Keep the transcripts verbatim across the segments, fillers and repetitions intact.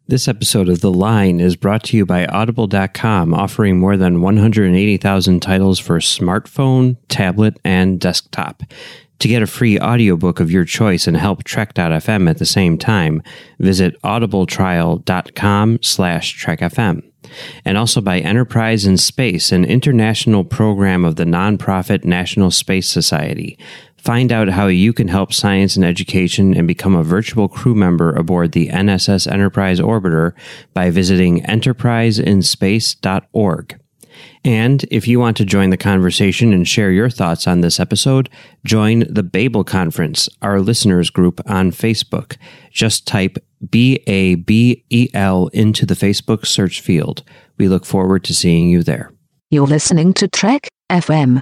This episode of The Line is brought to you by Audible dot com, offering more than one hundred eighty thousand titles for smartphone, tablet, and desktop. To get a free audiobook of your choice and help Trek dot f m at the same time, visit audibletrial dot com slash trek f m. And also by Enterprise in Space, an international program of the nonprofit National Space Society. Find out how you can help science and education and become a virtual crew member aboard the N S S Enterprise Orbiter by visiting enterprise in space dot org. And if you want to join the conversation and share your thoughts on this episode, join the Babel Conference, our listeners group on Facebook. Just type B A B E L into the Facebook search field. We look forward to seeing you there. You're listening to Trek F M.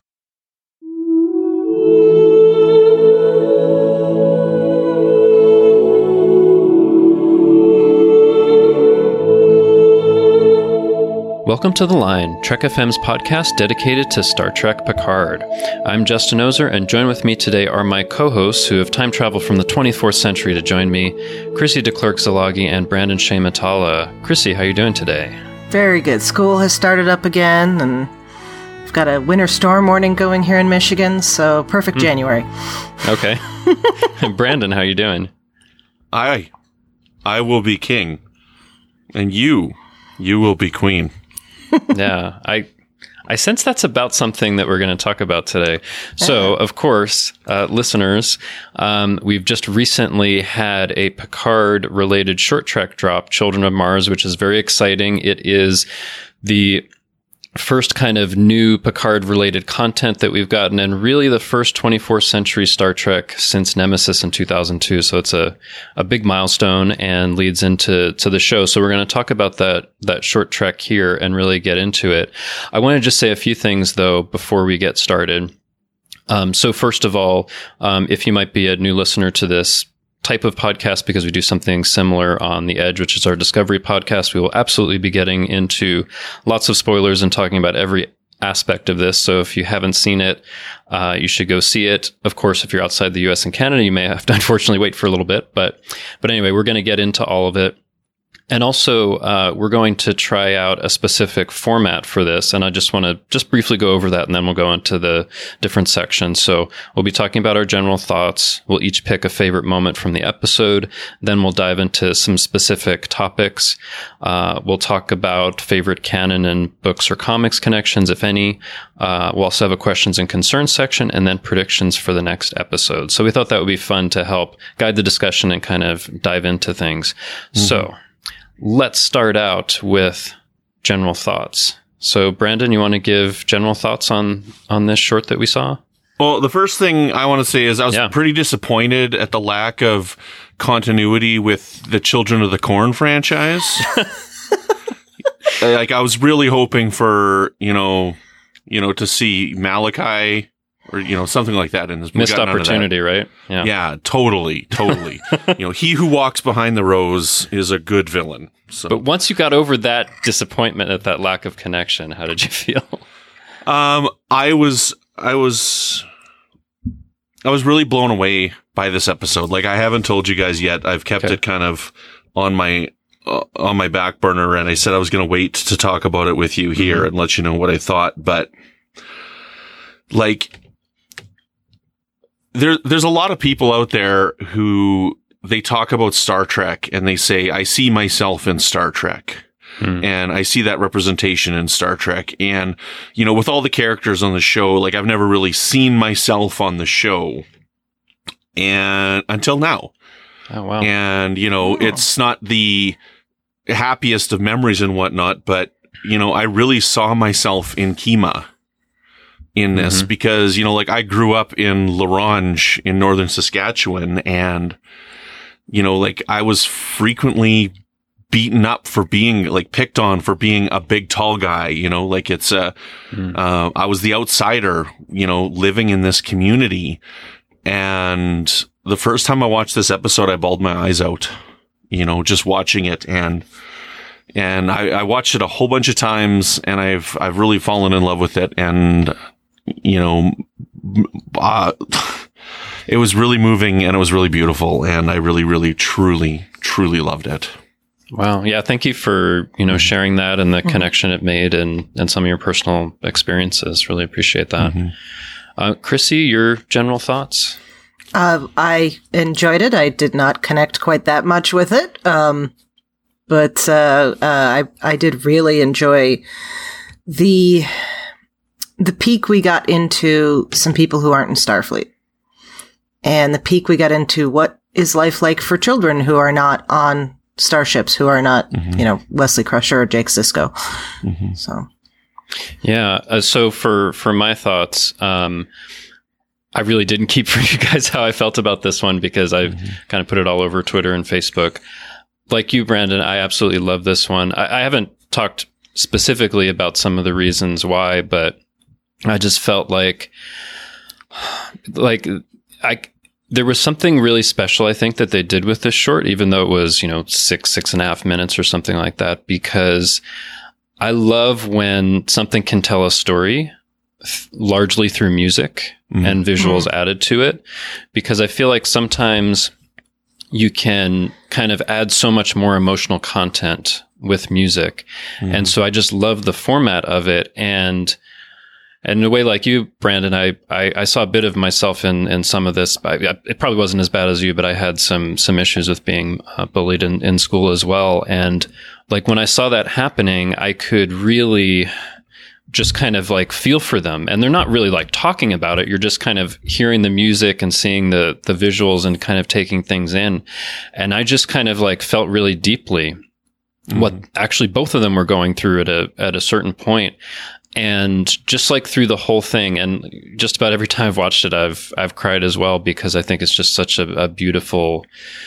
Welcome to The Line, Trek F M's podcast dedicated to Star Trek Picard. I'm Justin Ozer, and join with me today are my co-hosts who have time traveled from the twenty-fourth century to join me, Chrissy DeClercq-Zalagi and Brandon Shea Matala. Chrissy, how are you doing today? Very good. School has started up again, and we've got a winter storm warning going here in Michigan, so perfect mm. January. Okay. Brandon, how are you doing? I, I will be king, and you, you will be queen. Yeah, I I sense that's about something that we're going to talk about today. So, of course, uh, listeners, um, we've just recently had a Picard-related short trek drop, Children of Mars, which is very exciting. It is the first kind of new Picard-related content that we've gotten, and really the first twenty-fourth century Star Trek since Nemesis in two thousand two. So it's a, a big milestone and leads into to the show. So we're going to talk about that that short trek here and really get into it. I want to just say a few things, though, before we get started. Um, so first of all, um, if you might be a new listener to this type of podcast, because we do something similar on The Edge, which is our Discovery podcast, we will absolutely be getting into lots of spoilers and talking about every aspect of this. So if you haven't seen it, uh, you should go see it. Of course, if you're outside the U S and Canada, you may have to unfortunately wait for a little bit. But, but anyway, we're going to get into all of it. And also, uh, we're going to try out a specific format for this. And I just want to just briefly go over that, and then we'll go into the different sections. So we'll be talking about our general thoughts. We'll each pick a favorite moment from the episode. Then we'll dive into some specific topics. Uh, we'll talk about favorite canon and books or comics connections, if any. Uh, we'll also have a questions and concerns section, and then predictions for the next episode. So we thought that would be fun to help guide the discussion and kind of dive into things. Mm-hmm. So let's start out with general thoughts. So, Brandon, you want to give general thoughts on, on this short that we saw? Well, the first thing I want to say is I was yeah. pretty disappointed at the lack of continuity with the Children of the Corn franchise. Like, I was really hoping for, you know, you know, to see Malachi or, you know, something like that in this movie. Missed opportunity, right? Yeah. Yeah, totally, totally. You know, he who walks behind the rose is a good villain. So. But once you got over that disappointment at that lack of connection, how did you feel? Um, I was, I was, I was really blown away by this episode. Like, I haven't told you guys yet. I've kept okay. it kind of on my, uh, on my back burner, and I said I was going to wait to talk about it with you here mm-hmm. and let you know what I thought. But, like, There, there's a lot of people out there who they talk about Star Trek and they say, I see myself in Star Trek. Hmm. And I see that representation in Star Trek. And, you know, with all the characters on the show, like, I've never really seen myself on the show. And until now. Oh, wow. And, you know, oh. it's not the happiest of memories and whatnot, but, you know, I really saw myself in Kima in this mm-hmm. because, you know, like, I grew up in La Ronge in northern Saskatchewan, and, you know, like, I was frequently beaten up for being, like, picked on for being a big tall guy, you know, like, it's a, mm. uh, I was the outsider, you know, living in this community. And the first time I watched this episode, I bawled my eyes out, you know, just watching it. And, and I, I watched it a whole bunch of times, and I've, I've really fallen in love with it. And, you know, uh, it was really moving, and it was really beautiful, and I really, really, truly, truly loved it. Wow. Yeah. Thank you for, you know, sharing that and the mm-hmm. connection it made and, and some of your personal experiences. Really appreciate that. Mm-hmm. Uh, Chrissy, your general thoughts? Uh, I enjoyed it. I did not connect quite that much with it. Um, but, uh, uh, I, I did really enjoy the, the peak we got into some people who aren't in Starfleet, and the peak we got into what is life like for children who are not on starships, who are not, mm-hmm. you know, Wesley Crusher or Jake Sisko. Mm-hmm. So, yeah. Uh, so for, for my thoughts, um, I really didn't keep for you guys how I felt about this one because I've mm-hmm. kind of put it all over Twitter and Facebook. Like you, Brandon, I absolutely love this one. I, I haven't talked specifically about some of the reasons why, but I just felt like, like I, there was something really special, I think, that they did with this short, even though it was, you know, six, six and a half minutes or something like that, because I love when something can tell a story th- largely through music mm-hmm. and visuals mm-hmm. added to it, because I feel like sometimes you can kind of add so much more emotional content with music. Mm-hmm. And so I just love the format of it. And And in a way like you, Brandon, I, I, I saw a bit of myself in, in some of this. I, I, it probably wasn't as bad as you, but I had some, some issues with being uh, bullied in, in school as well. And like when I saw that happening, I could really just kind of like feel for them. And they're not really like talking about it. You're just kind of hearing the music and seeing the, the visuals and kind of taking things in. And I just kind of like felt really deeply mm-hmm. what actually both of them were going through at a, at a certain point. And just like through the whole thing, and just about every time I've watched it, I've I've cried as well, because I think it's just such a, a beautiful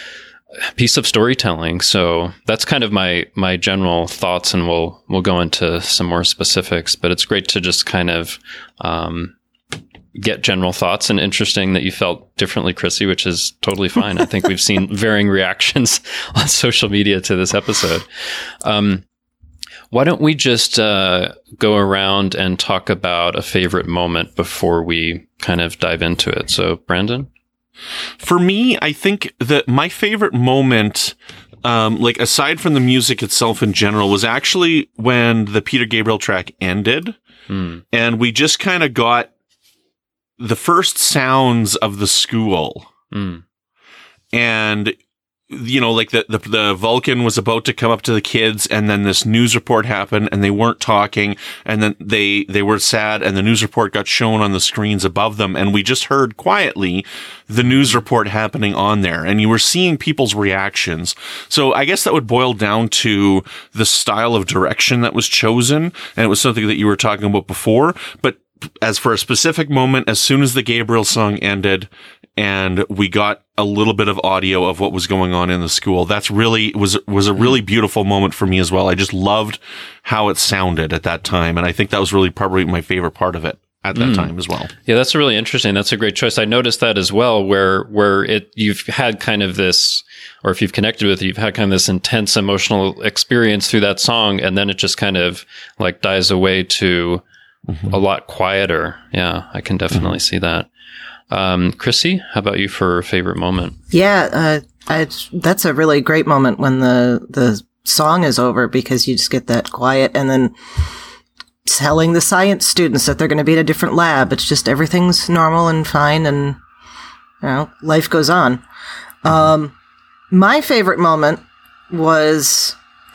piece of storytelling. So that's kind of my my general thoughts, and we'll we'll go into some more specifics. But it's great to just kind of um, get general thoughts, and interesting that you felt differently, Chrissy, which is totally fine. I think we've seen varying reactions on social media to this episode. Um, Why don't we just uh, go around and talk about a favorite moment before we kind of dive into it? So, Brandon? For me, I think that my favorite moment, um, like aside from the music itself in general, was actually when the Peter Gabriel track ended. Mm. And we just kind of got the first sounds of the school. Mm. And you know, like the, the, the Vulcan was about to come up to the kids, and then this news report happened, and they weren't talking, and then they, they were sad, and the news report got shown on the screens above them, and we just heard quietly the news report happening on there, and you were seeing people's reactions. So I guess that would boil down to the style of direction that was chosen, and it was something that you were talking about before, but as for a specific moment, as soon as the Gabriel song ended, and we got a little bit of audio of what was going on in the school, that's really was was a really beautiful moment for me as well. I just loved how it sounded at that time, and I think that was really probably my favorite part of it at that mm. time as well. Yeah, that's really interesting. That's a great choice. I noticed that as well, where where it you've had kind of this, or if you've connected with it, you've had kind of this intense emotional experience through that song, and then it just kind of like dies away to mm-hmm. a lot quieter. Yeah, I can definitely mm-hmm. see that. Um, Chrissy, how about you for a favorite moment? Yeah, uh, I, that's a really great moment when the, the song is over, because you just get that quiet, and then telling the science students that they're going to be in a different lab. It's just everything's normal and fine, and, you know, life goes on. Um, my favorite moment was,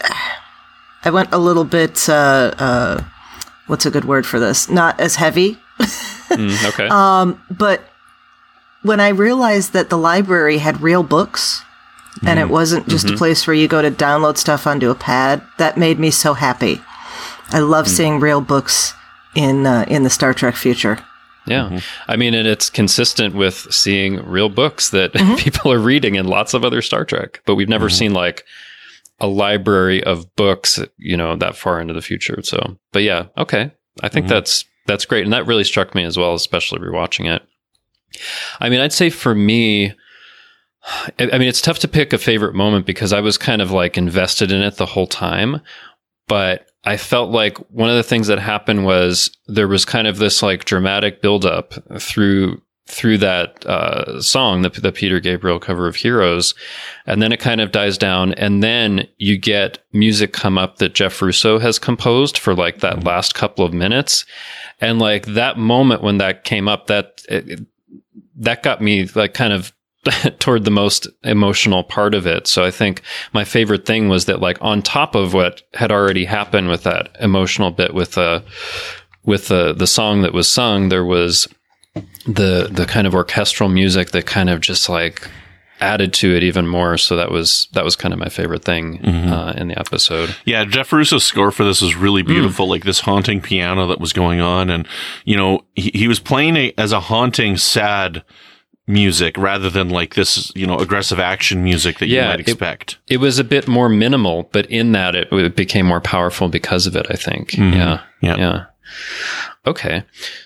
I went a little bit, uh, uh, what's a good word for this? Not as heavy. mm, okay. Um, but when I realized that the library had real books, mm. and it wasn't just mm-hmm. a place where you go to download stuff onto a pad, that made me so happy. I love mm. seeing real books in uh, in the Star Trek future. Yeah. Mm-hmm. I mean, and it's consistent with seeing real books that mm-hmm. people are reading in lots of other Star Trek, but we've never mm-hmm. seen like a library of books, you know, that far into the future. So, but yeah, okay. I think mm-hmm. that's that's great. And that really struck me as well, especially rewatching it. I mean, I'd say for me, I mean, it's tough to pick a favorite moment because I was kind of like invested in it the whole time. But I felt like one of the things that happened was there was kind of this like dramatic buildup through through that uh, song, the, the Peter Gabriel cover of Heroes, and then it kind of dies down, and then you get music come up that Jeff Russo has composed for like that last couple of minutes, and like that moment when that came up, that it, that got me like kind of toward the most emotional part of it. So I think my favorite thing was that like on top of what had already happened with that emotional bit with uh with the the song that was sung, there was the the kind of orchestral music that kind of just like added to it even more. So that was that was kind of my favorite thing mm-hmm. uh, in the episode. Yeah, Jeff Russo's score for this was really beautiful, mm. like this haunting piano that was going on, and you know he, he was playing a, as a haunting, sad music rather than like this, you know, aggressive action music that yeah, you might expect. It, it was a bit more minimal, but in that it, it became more powerful because of it, I think. Mm-hmm. Yeah, yeah, yeah. Okay,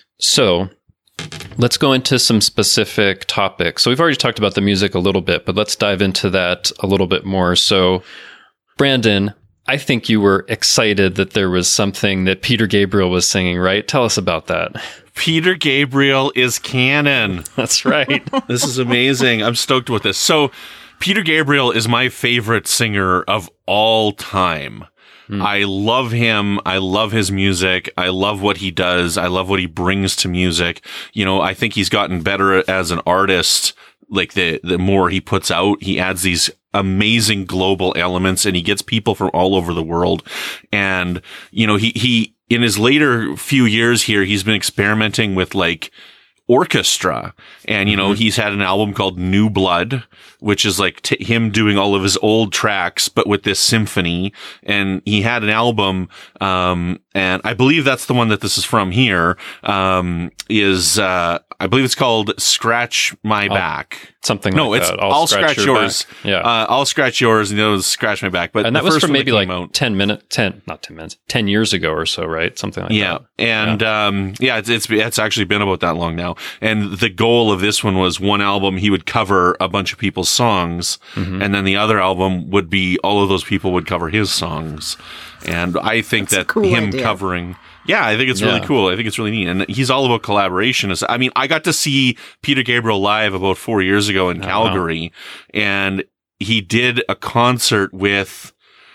so. Let's go into some specific topics. So we've already talked about the music a little bit, but let's dive into that a little bit more. So, Brandon, I think you were excited that there was something that Peter Gabriel was singing, right? Tell us about that. Peter Gabriel is canon. That's right. This is amazing. I'm stoked with this. So, Peter Gabriel is my favorite singer of all time. Mm. I love him. I love his music. I love what he does. I love what he brings to music. You know, I think he's gotten better as an artist. Like the, the more he puts out, he adds these amazing global elements and he gets people from all over the world. And, you know, he, he, in his later few years here, he's been experimenting with like orchestra. And, you know, mm-hmm. he's had an album called New Blood, which is like t- him doing all of his old tracks, but with this symphony. And he had an album, um, and I believe that's the one that this is from here, um, is, uh, I believe it's called Scratch My I'll, Back. Something no, like it's that. I'll, I'll Scratch, scratch Yours. Back. Yeah. Uh, I'll Scratch Yours, and it was Scratch My Back. But and that the was first from maybe like out, ten minutes, ten, not ten minutes, ten years ago or so, right? Something like yeah. that. And, yeah. um, yeah, it's, it's, it's actually been about that long now. And the goal of this one was one album, he would cover a bunch of people's songs. Mm-hmm. And then the other album would be all of those people would cover his songs. And I think That's that cool him idea. covering, yeah, I think it's really yeah. cool. I think it's really neat. And he's all about collaboration. I mean, I got to see Peter Gabriel live about four years ago in oh, Calgary, wow. and he did a concert with,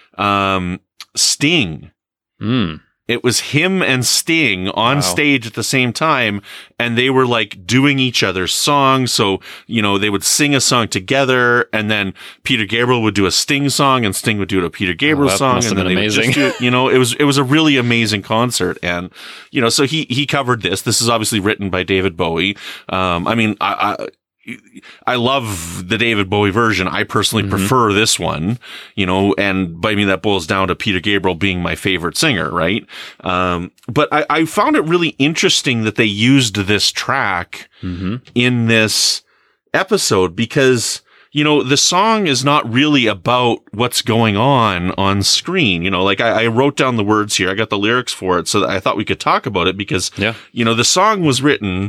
um, Sting. Mm. It was him and Sting on wow. stage at the same time, and they were like doing each other's songs. So, you know, they would sing a song together, and then Peter Gabriel would do a Sting song, and Sting would do a Peter Gabriel oh, song, and then they amazing. would just do it. You know, it was it was a really amazing concert, and you know, so he he covered this. This is obviously written by David Bowie. Um, I mean, I. I I love the David Bowie version. I personally mm-hmm. prefer this one, you know, and by me that boils down to Peter Gabriel being my favorite singer, right? Um, but I, I found it really interesting that they used this track mm-hmm. in this episode because, you know, the song is not really about what's going on on screen. You know, like I, I wrote down the words here. I got the lyrics for it so that I thought we could talk about it because, yeah. you know, the song was written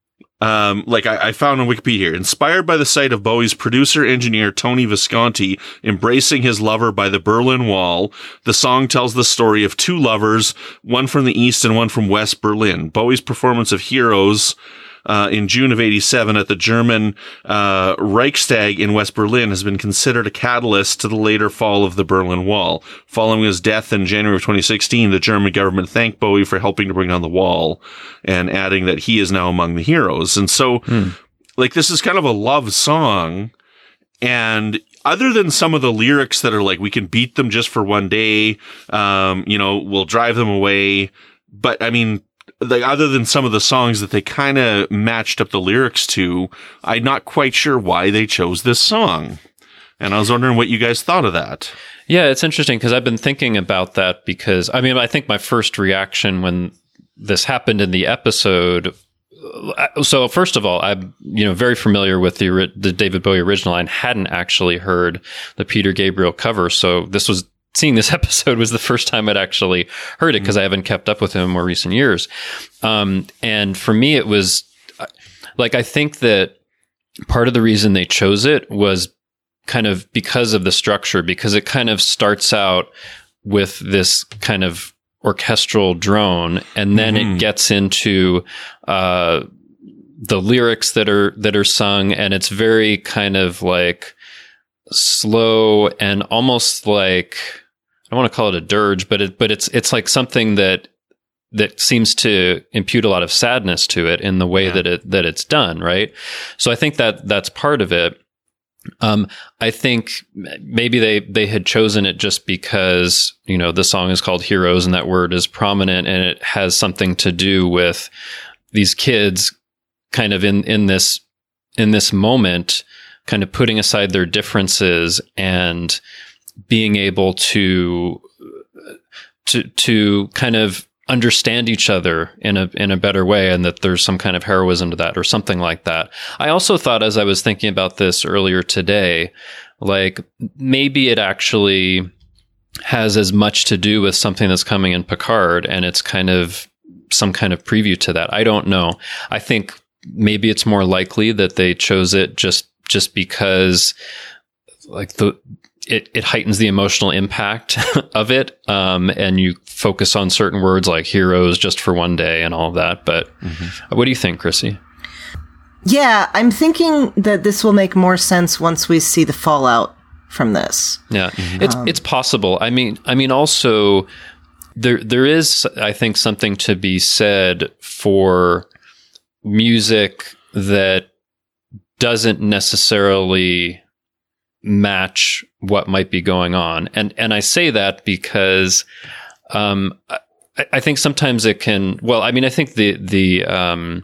Um, like I, I found on Wikipedia here, inspired by the sight of Bowie's producer-engineer Tony Visconti embracing his lover by the Berlin Wall, the song tells the story of two lovers, one from the East and one from West Berlin. Bowie's performance of Heroes Uh, in June of eighty-seven at the German uh, Reichstag in West Berlin has been considered a catalyst to the later fall of the Berlin Wall. Following his death in January of twenty sixteen, the German government thanked Bowie for helping to bring down the wall and adding that he is now among the heroes. And so, hmm. like, this is kind of a love song. And other than some of the lyrics that are like, we can beat them just for one day, um, you know, we'll drive them away. But I mean, like, other than some of the songs that they kind of matched up the lyrics to, I'm not quite sure why they chose this song. And I was wondering what you guys thought of that. Yeah, it's interesting because I've been thinking about that because, I mean, I think my first reaction when this happened in the episode. So first of all, I'm, you know, very familiar with the, the David Bowie original and hadn't actually heard the Peter Gabriel cover. So this was, seeing this episode was the first time I'd actually heard it because I haven't kept up with him in more recent years. Um, and for me, it was like, I think that part of the reason they chose it was kind of because of the structure, because it kind of starts out with this kind of orchestral drone and then mm-hmm. it gets into, uh, the lyrics that are that are sung, and it's very kind of like slow and almost like, I don't want to call it a dirge, but it but it's it's like something that that seems to impute a lot of sadness to it in the way yeah. that it that it's done, right? So I think that that's part of it. Um, I think maybe they, they had chosen it just because, you know, the song is called Heroes and that word is prominent and it has something to do with these kids kind of in, in this, in this moment, kind of putting aside their differences and being able to, to, to kind of understand each other in a in a better way, and that there's some kind of heroism to that or something like that. I also thought, as I was thinking about this earlier today, like maybe it actually has as much to do with something that's coming in Picard, and it's kind of some kind of preview to that. I don't know. I think maybe it's more likely that they chose it just just because like the It, it heightens the emotional impact of it. Um, and you focus on certain words like heroes just for one day and all of that. But mm-hmm. what do you think, Chrissy? Yeah, I'm thinking that this will make more sense once we see the fallout from this. Yeah, mm-hmm. it's, um, it's possible. I mean, I mean, also there, there is, I think, something to be said for music that doesn't necessarily match what might be going on. And, and I say that because, um, I, I think sometimes it can, well, I mean, I think the, the, um,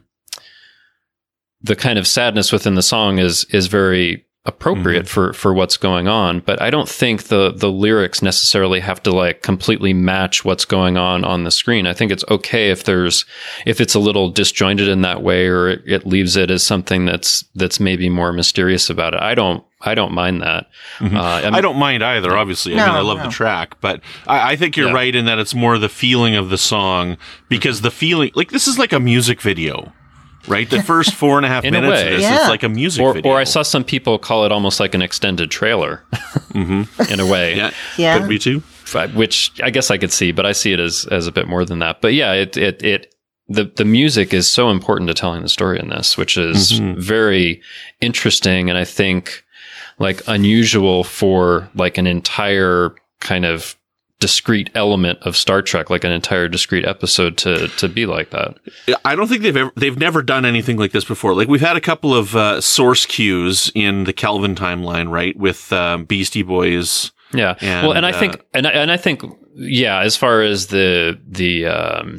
the kind of sadness within the song is, is very appropriate mm-hmm. for, for what's going on. But I don't think the, the lyrics necessarily have to like completely match what's going on on the screen. I think it's okay if there's, if it's a little disjointed in that way, or it, it leaves it as something that's, that's maybe more mysterious about it. I don't, I don't mind that. Mm-hmm. Uh, I, mean, I don't mind either, obviously. No, I mean, I love no. the track, but I, I think you're yeah. right in that it's more the feeling of the song, because the feeling, like, this is like a music video, right? The first four and a half minutes of this, yeah. it's like a music or, video. Or I saw some people call it almost like an extended trailer mm-hmm. in a way. Yeah. yeah. Could be too. Which I guess I could see, but I see it as, as a bit more than that. But yeah, it, it, it, the, the music is so important to telling the story in this, which is mm-hmm. very interesting. And I think, like, unusual for like an entire kind of discrete element of Star Trek, like an entire discrete episode to to be like that. I don't think they've ever they've never done anything like this before. Like, we've had a couple of uh, source cues in the Kelvin timeline, right, with um, Beastie Boys. Yeah. And, well, and I uh, think and I, and I think yeah, as far as the the um,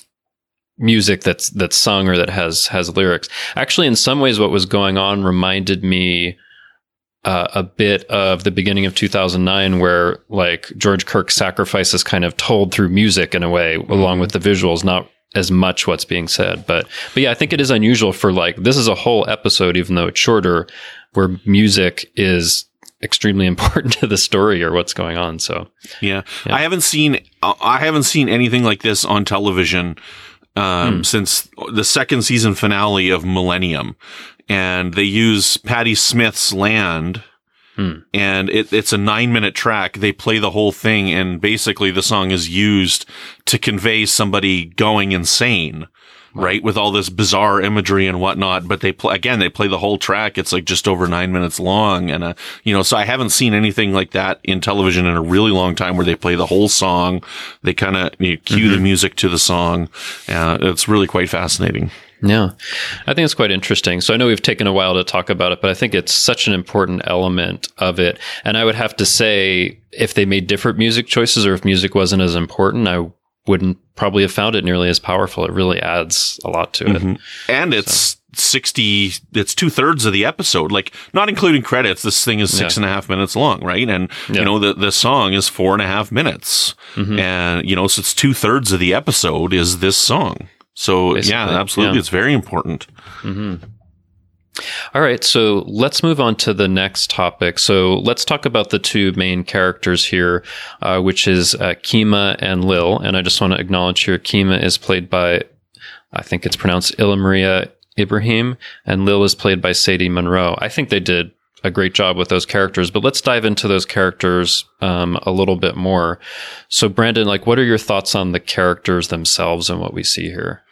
music that's that's sung or that has has lyrics, actually, in some ways, what was going on reminded me Uh, a bit of the beginning of two thousand nine, where like George Kirk's sacrifice is kind of told through music in a way, mm-hmm. along with the visuals, not as much what's being said. But, but yeah, I think it is unusual for like, this is a whole episode, even though it's shorter, where music is extremely important to the story or what's going on. So yeah, yeah. I haven't seen, I haven't seen anything like this on television um, hmm. since the second season finale of Millennium. And they use Patti Smith's Land, hmm. and it, it's a nine minute track. They play the whole thing, and basically the song is used to convey somebody going insane, wow. right? With all this bizarre imagery and whatnot. But they play, again, they play the whole track. It's like just over nine minutes long. And, uh, you know, so I haven't seen anything like that in television in a really long time, where they play the whole song. They kind of you know, cue mm-hmm. the music to the song. Uh, it's really quite fascinating. Yeah, I think it's quite interesting. So I know we've taken a while to talk about it, but I think it's such an important element of it. And I would have to say, if they made different music choices, or if music wasn't as important, I wouldn't probably have found it nearly as powerful. It really adds a lot to mm-hmm. it. And it's so. sixty, it's two thirds of the episode, like not including credits. This thing is six yeah. and a half minutes long, right? And, yeah. you know, the, the song is four and a half minutes. Mm-hmm. And, you know, so it's two thirds of the episode is this song. So, basically, yeah, absolutely. Yeah. It's very important. Mm-hmm. All right. So let's move on to the next topic. So let's talk about the two main characters here, uh, which is uh, Kima and Lil. And I just want to acknowledge here, Kima is played by, I think it's pronounced Ila Maria Ibrahim, and Lil is played by Sadie Monroe. I think they did a great job with those characters, but let's dive into those characters um, a little bit more. So Brandon, like, what are your thoughts on the characters themselves and what we see here?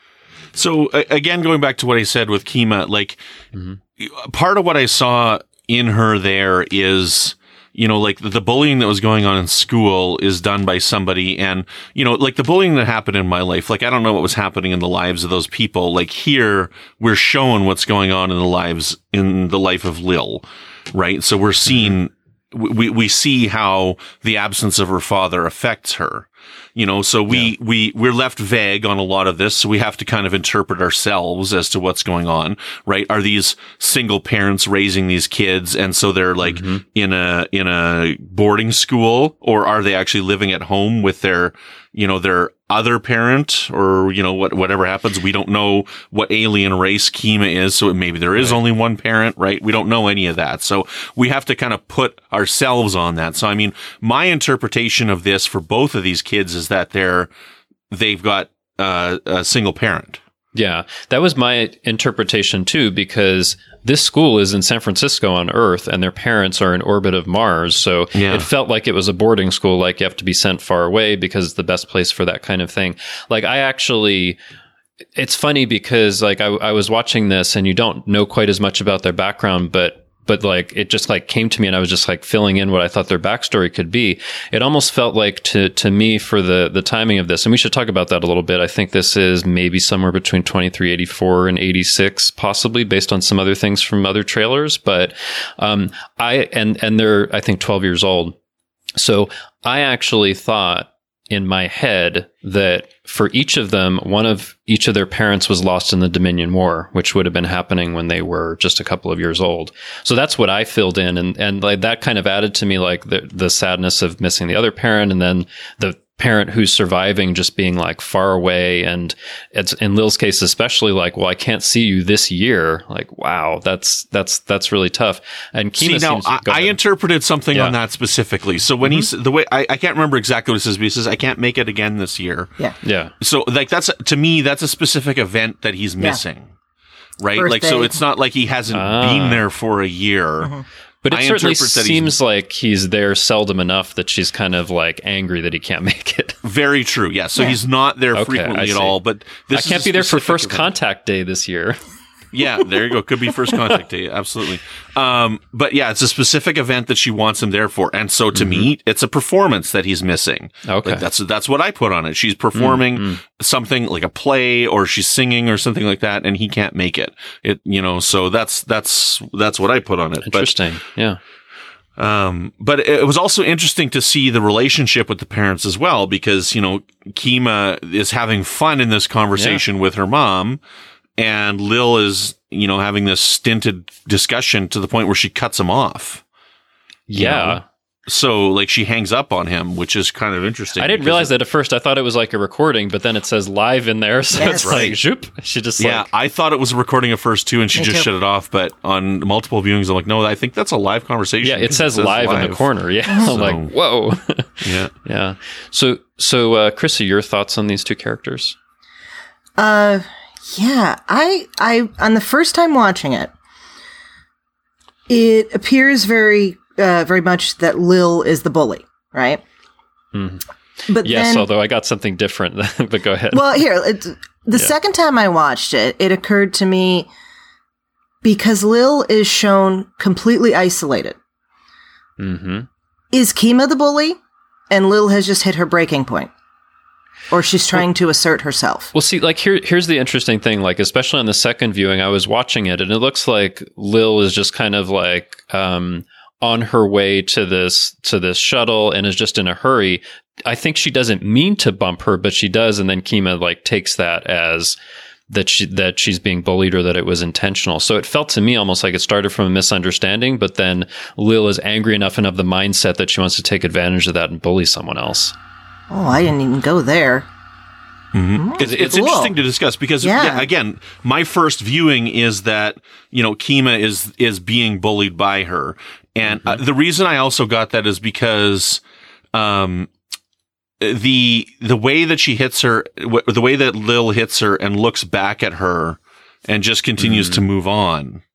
So uh, again, going back to what I said with Kima, like mm-hmm. part of what I saw in her there is, you know, like the, the bullying that was going on in school is done by somebody. And, you know, like the bullying that happened in my life, like I don't know what was happening in the lives of those people. Like here, we're shown what's going on in the lives, in the life of Lil, right? So we're seeing, mm-hmm. we, we see how the absence of her father affects her. You know, so we, yeah. we, we're left vague on a lot of this. So we have to kind of interpret ourselves as to what's going on, right? Are these single parents raising these kids? And so they're like mm-hmm. in a, in a boarding school, or are they actually living at home with their, you know, their other parent, or, you know, what, whatever happens. We don't know what alien race Kima is. So maybe there is right. only one parent, right? We don't know any of that. So we have to kind of put ourselves on that. So, I mean, my interpretation of this for both of these kids is that they're, they've got uh, a single parent. Yeah, that was my interpretation too, because this school is in San Francisco on Earth and their parents are in orbit of Mars. So yeah. it felt like it was a boarding school, like you have to be sent far away because it's the best place for that kind of thing. Like I actually, it's funny because like I, I was watching this and you don't know quite as much about their background, but But like, it just like came to me and I was just like filling in what I thought their backstory could be. It almost felt like to, to me for the, the timing of this, and we should talk about that a little bit. I think this is maybe somewhere between twenty-three eighty-four and eighty-six, possibly based on some other things from other trailers. But, um, I, and, and they're, I think twelve years old. So I actually thought in my head that for each of them, one of each of their parents was lost in the Dominion War, which would have been happening when they were just a couple of years old. So that's what I filled in. And, and like that kind of added to me like the, the sadness of missing the other parent, and then the parent who's surviving just being like far away. And it's in Lil's case, especially like, well, I can't see you this year. Like, wow, that's, that's, that's really tough. And Kima see, now seems, I, I interpreted something yeah. on that specifically. So when mm-hmm. he's the way, I, I can't remember exactly what it says, but he says, I can't make it again this year. Yeah. Yeah. So like, that's to me, that's a specific event that he's missing. Yeah. Right. Birthday. Like, so it's not like he hasn't ah. been there for a year. Mm-hmm. But it I certainly seems like he's there seldom enough that she's kind of like angry that he can't make it. Very true. Yeah. So yeah. he's not there okay, frequently at all. But this I can't be there for first event. Contact day this year. Yeah, there you go. Could be first contact day. Absolutely. Um, but yeah, it's a specific event that she wants him there for. And so to mm-hmm. me, it's a performance that he's missing. Okay. Like that's, that's what I put on it. She's performing mm-hmm. something like a play, or she's singing or something like that, and he can't make it. It, you know, so that's, that's, that's what I put on it. Interesting. But, yeah. Um, but it was also interesting to see the relationship with the parents as well, because, you know, Kima is having fun in this conversation yeah. with her mom. And Lil is, you know, having this stinted discussion to the point where she cuts him off. Yeah. Know? So, like, she hangs up on him, which is kind of interesting. I didn't realize that at first. I thought it was like a recording, but then it says live in there. So yes. it's right. like, zoop. She just Yeah, like, I thought it was a recording at first, too, and she Me just too. shut it off. But on multiple viewings, I'm like, no, I think that's a live conversation. Yeah, it says, it says live, live in the corner. Yeah. So, I'm like, whoa. yeah. Yeah. So, so uh, Chrissy, your thoughts on these two characters? Uh... Yeah, I, I, on the first time watching it, it appears very, uh, very much that Lil is the bully, right? Mm-hmm. But yes, then, although I got something different, but go ahead. Well, here, it, the yeah. second time I watched it, it occurred to me because Lil is shown completely isolated. Mm-hmm. Is Kima the bully? And Lil has just hit her breaking point. Or she's trying well, to assert herself. Well, see, like here, here's the interesting thing. Like, especially on the second viewing, I was watching it, and it looks like Lil is just kind of like um, on her way to this to this shuttle, and is just in a hurry. I think she doesn't mean to bump her, but she does, and then Kima like takes that as that she that she's being bullied, or that it was intentional. So it felt to me almost like it started from a misunderstanding, but then Lil is angry enough and of the mindset that she wants to take advantage of that and bully someone else. Oh, I didn't even go there. Mm-hmm. It's, it's cool. interesting to discuss because, yeah. yeah, again, my first viewing is that, you know, Kima is, is being bullied by her. And mm-hmm. uh, the reason I also got that is because, um, the, the way that she hits her, w- the way that Lil hits her and looks back at her and just continues mm-hmm. to move on.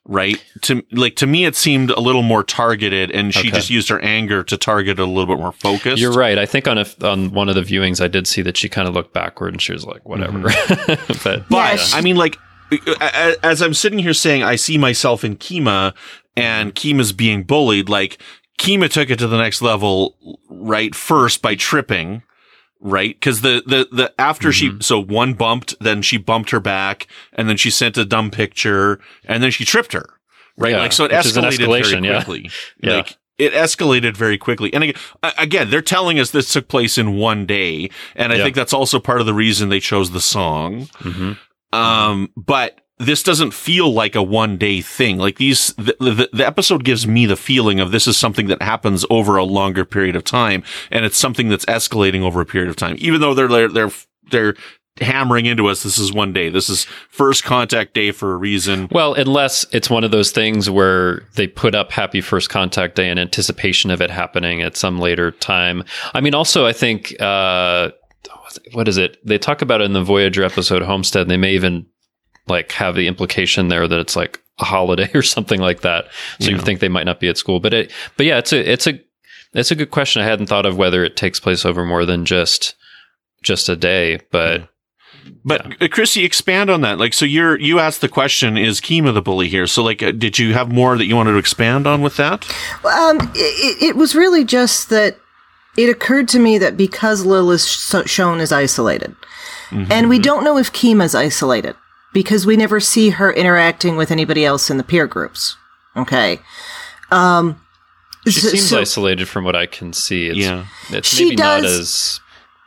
right? To like to me, it seemed a little more targeted, and she Okay. just used her anger to target it a little bit more focused. You're right. I think on a, on one of the viewings, I did see that she kind of looked backward and she was like, whatever. Mm-hmm. but But Yeah, she- I mean, like, a- as I'm sitting here saying, I see myself in Kima, and Kima's being bullied. Like, Kima took it to the next level, right? First by tripping. Right? Cause the, the, the, after Mm-hmm. she, so one bumped, then she bumped her back, and then she sent a dumb picture, and then she tripped her. Right? Yeah, like, so it which is an escalated escalation, very yeah. quickly. Yeah. Like, it escalated very quickly. And again, again, they're telling us this took place in one day, and I Yeah. think that's also part of the reason they chose the song. Mhm. Um, but this doesn't feel like a one day thing. Like these, the, the, the episode gives me the feeling of this is something that happens over a longer period of time, and it's something that's escalating over a period of time. Even though they're, they're, they're, they're hammering into us, this is one day. This is first contact day for a reason. Well, unless it's one of those things where they put up Happy First Contact Day in anticipation of it happening at some later time. I mean, also, I think, uh, what is it? They talk about it in the Voyager episode Homestead, and they may even like have the implication there that it's like a holiday or something like that. So Yeah. you think they might not be at school, but it, but yeah, it's a, it's a, it's a good question. I hadn't thought of whether it takes place over more than just, just a day, but But uh, Chrissy, expand on that. Like, so you're, you asked the question, is Kima the bully here? So like, uh, did you have more that you wanted to expand on with that? Um, it, it was really just that it occurred to me that because Lil is so- shown as isolated, and we don't know if Kima's isolated because we never see her interacting with anybody else in the peer groups. Okay. Um, she so- seems so- isolated from what I can see. It's, Yeah. it's She maybe not does- as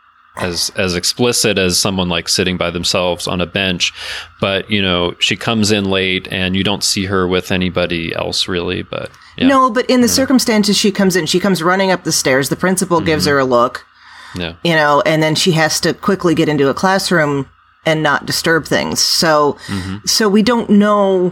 as as explicit as someone like sitting by themselves on a bench, but you know, she comes in late and you don't see her with anybody else really. But yeah. No, but in the circumstances she comes in, she comes running up the stairs. The principal gives her a look, yeah, you know, and then she has to quickly get into a classroom and not disturb things. So, so we don't know,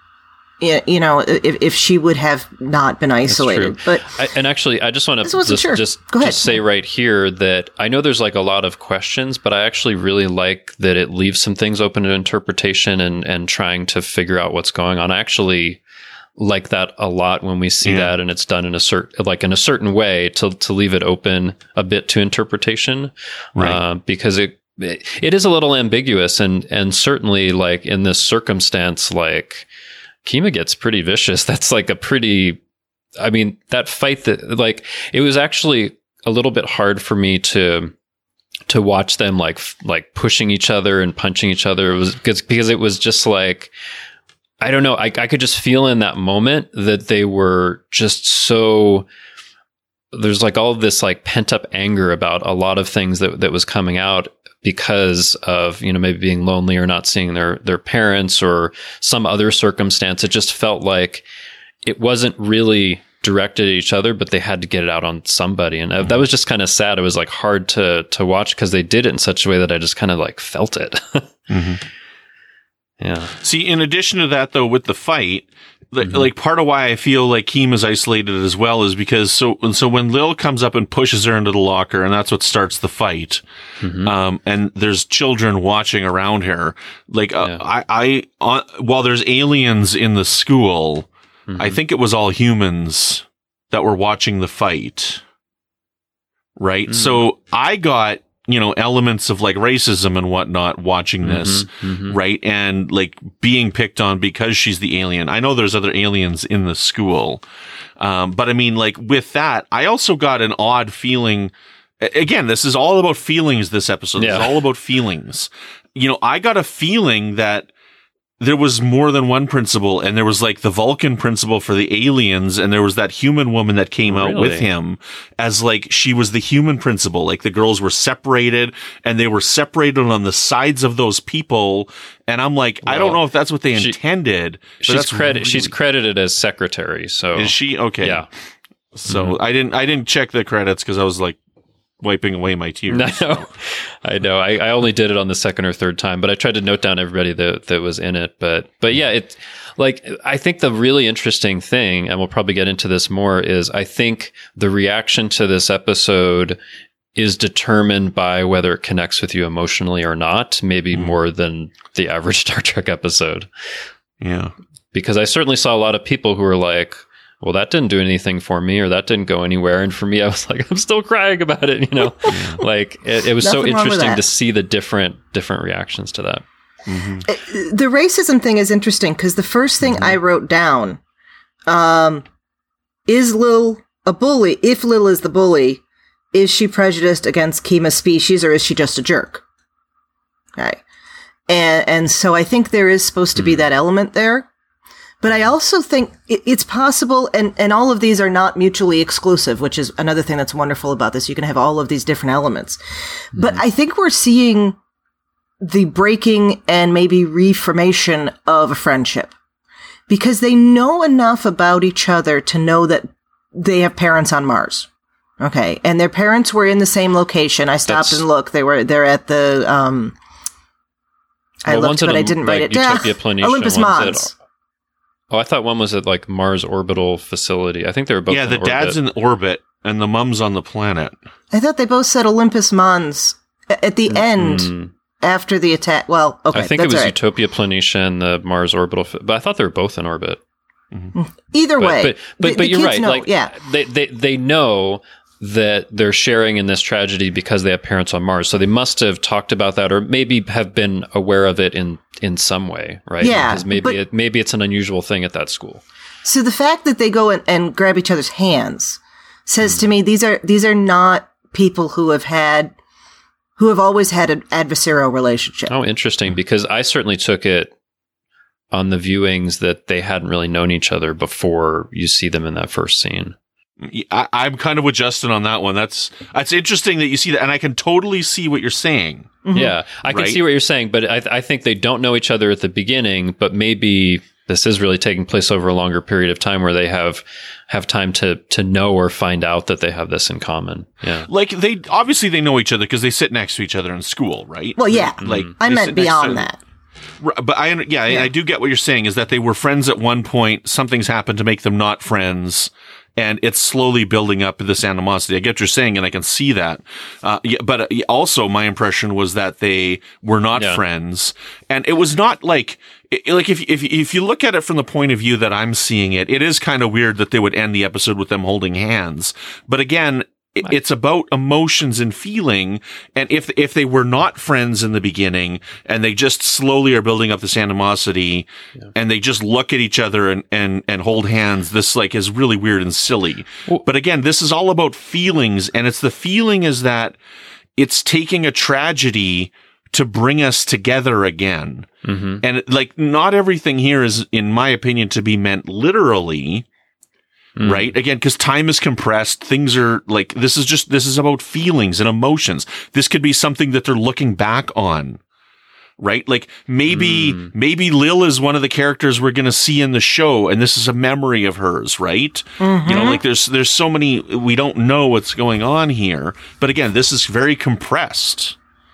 y- you know, if, if she would have not been isolated. true. But I, and actually, I just want Just to wasn't just sure. just, Go ahead. just say right here that I know there's like a lot of questions, but I actually really like that it leaves some things open to interpretation and and trying to figure out what's going on. I actually like that a lot when we see Yeah. that and it's done in a certain like in a certain way to to leave it open a bit to interpretation, Right. uh, because it. It, it is a little ambiguous, and and certainly like in this circumstance, like Kima gets pretty vicious. That's like a pretty, I mean, that fight that like it was actually a little bit hard for me to to watch them like f- like pushing each other and punching each other. It was because because it was just like, I don't know. I I could just feel in that moment that they were just so. There's like all of this like pent up anger about a lot of things that that was coming out because of, you know, maybe being lonely or not seeing their their parents or some other circumstance. It just felt like it wasn't really directed at each other, but they had to get it out on somebody. And that was just kind of sad. It was like hard to to watch because they did it in such a way that I just kind of like felt it. Mm-hmm. Yeah. See, in addition to that, though, with the fight, like, Mm-hmm. like part of why I feel like Kima's isolated as well is because so so when Lil comes up and pushes her into the locker, and that's what starts the fight. Mm-hmm. Um, and there's children watching around her. Like uh, Yeah. I, I uh, while there's aliens in the school, Mm-hmm. I think it was all humans that were watching the fight. Right. Mm. So I got, you know, elements of like racism and whatnot watching this. Mhm. Right. And like being picked on because she's the alien. I know there's other aliens in the school. Um, but I mean, like with that, I also got an odd feeling. A- Again, this is all about feelings, this episode. Yeah. It's all about feelings. You know, I got a feeling that there was more than one principal, and there was like the Vulcan principal for the aliens, and there was that human woman that came out with Really? him as like she was the human principal. Like the girls were separated, and they were separated on the sides of those people. And I'm like, I don't Well, know if that's what they she- intended. but She's that's credit. really- She's credited as secretary. So Is she okay? Yeah. So I didn't. I didn't check the credits because I was like wiping away my tears. I know. I know. I, I only did it on the second or third time, but I tried to note down everybody that that was in it. But but yeah, it like I think the really interesting thing, and we'll probably get into this more, is I think the reaction to this episode is determined by whether it connects with you emotionally or not, maybe more than the average Star Trek episode. Yeah. because I certainly saw a lot of people who were like, well, that didn't do anything for me, or that didn't go anywhere. And for me, I was like, I'm still crying about it, you know, like it, it was so interesting to see the different, different reactions to that. Mm-hmm. The racism thing is interesting because the first thing mm-hmm. I wrote down, um, is Lil a bully? If Lil is the bully, is she prejudiced against Kima's species, or is she just a jerk? Okay. And, and so I think there is supposed to be that element there. But I also think it's possible, and, and all of these are not mutually exclusive, which is another thing that's wonderful about this. You can have all of these different elements. Mm-hmm. But I think we're seeing the breaking and maybe reformation of a friendship. Because they know enough about each other to know that they have parents on Mars. Okay. And their parents were in the same location. I stopped that's... and looked. They were, they're at the, um, I well, looked, but I didn't like, write it down. Olympus Mons. Oh, I thought one was at like Mars orbital facility. I think they were both. Yeah, in the orbit. dad's in orbit and the mom's on the planet. I thought they both said Olympus Mons at the end mm. after the attack. Well, okay, I think it was right. Utopia Planitia and the Mars orbital, fa- but I thought they were both in orbit. Mm-hmm. Either but, way, but but, the, but the you're right. Know, like, yeah, they they they know that they're sharing in this tragedy because they have parents on Mars. So they must have talked about that, or maybe have been aware of it in, in some way, right? Yeah. Because maybe but, it, maybe it's an unusual thing at that school. So the fact that they go and, and grab each other's hands says mm. to me, these are, these are not people who have had, who have always had an adversarial relationship. Oh, interesting. Because I certainly took it on the viewings that they hadn't really known each other before you see them in that first scene. I, I'm kind of with Justin on that one. That's that's interesting that you see that, and I can totally see what you're saying. Mm-hmm. Yeah, I can right? see what you're saying, but I, I think they don't know each other at the beginning. But maybe this is really taking place over a longer period of time, where they have have time to to know or find out that they have this in common. Yeah, like they obviously they know each other because they sit next to each other in school, right? Well, yeah, like mm-hmm. I meant beyond that. But I, yeah, yeah, I do get what you're saying is that they were friends at one point. Something's happened to make them not friends. And it's slowly building up this animosity. I get what you're saying, and I can see that. Uh, yeah, but uh, also, my impression was that they were not yeah. friends, and it was not like, it, like if if if you look at it from the point of view that I'm seeing it, it is kind of weird that they would end the episode with them holding hands. But again, it, it's about emotions and feeling, and if if they were not friends in the beginning, and they just slowly are building up this animosity, yeah. and they just look at each other and, and, and hold hands, this like is really weird and silly. Well, but again, this is all about feelings, and it's the feeling is that it's taking a tragedy to bring us together again. Mm-hmm. And like, not everything here is, in my opinion, to be meant literally. Mm. Right? Again, because time is compressed. Things are like, this is just, this is about feelings and emotions. This could be something that they're looking back on. Right? Like maybe, mm. maybe Lil is one of the characters we're going to see in the show, and this is a memory of hers, right? Mm-hmm. You know, like there's, there's so many, we don't know what's going on here. But again, this is very compressed.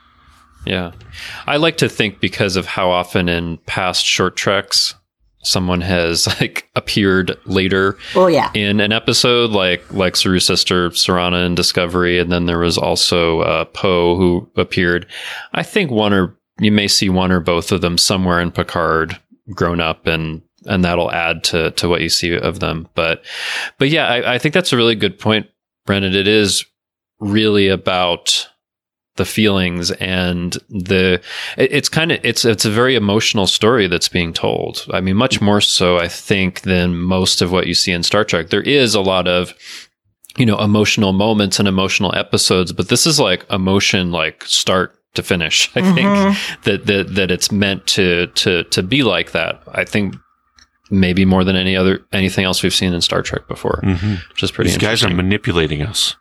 Yeah. I like to think because of how often in past short treks, someone has like appeared later oh, yeah. in an episode, like like Saru's sister Sarana in Discovery, and then there was also uh, Poe who appeared. I think one or you may see one or both of them somewhere in Picard grown up, and and that'll add to to what you see of them. But but yeah, I, I think that's a really good point, Brendan. It is really about the feelings and the, it, it's kind of, it's, it's a very emotional story that's being told. I mean, much more so, I think, than most of what you see in Star Trek. There is a lot of, you know, emotional moments and emotional episodes, but this is like emotion, like start to finish. I mm-hmm. think that, that, that it's meant to, to, to be like that. I think maybe more than any other, anything else we've seen in Star Trek before, mm-hmm. which is pretty These guys are manipulating us.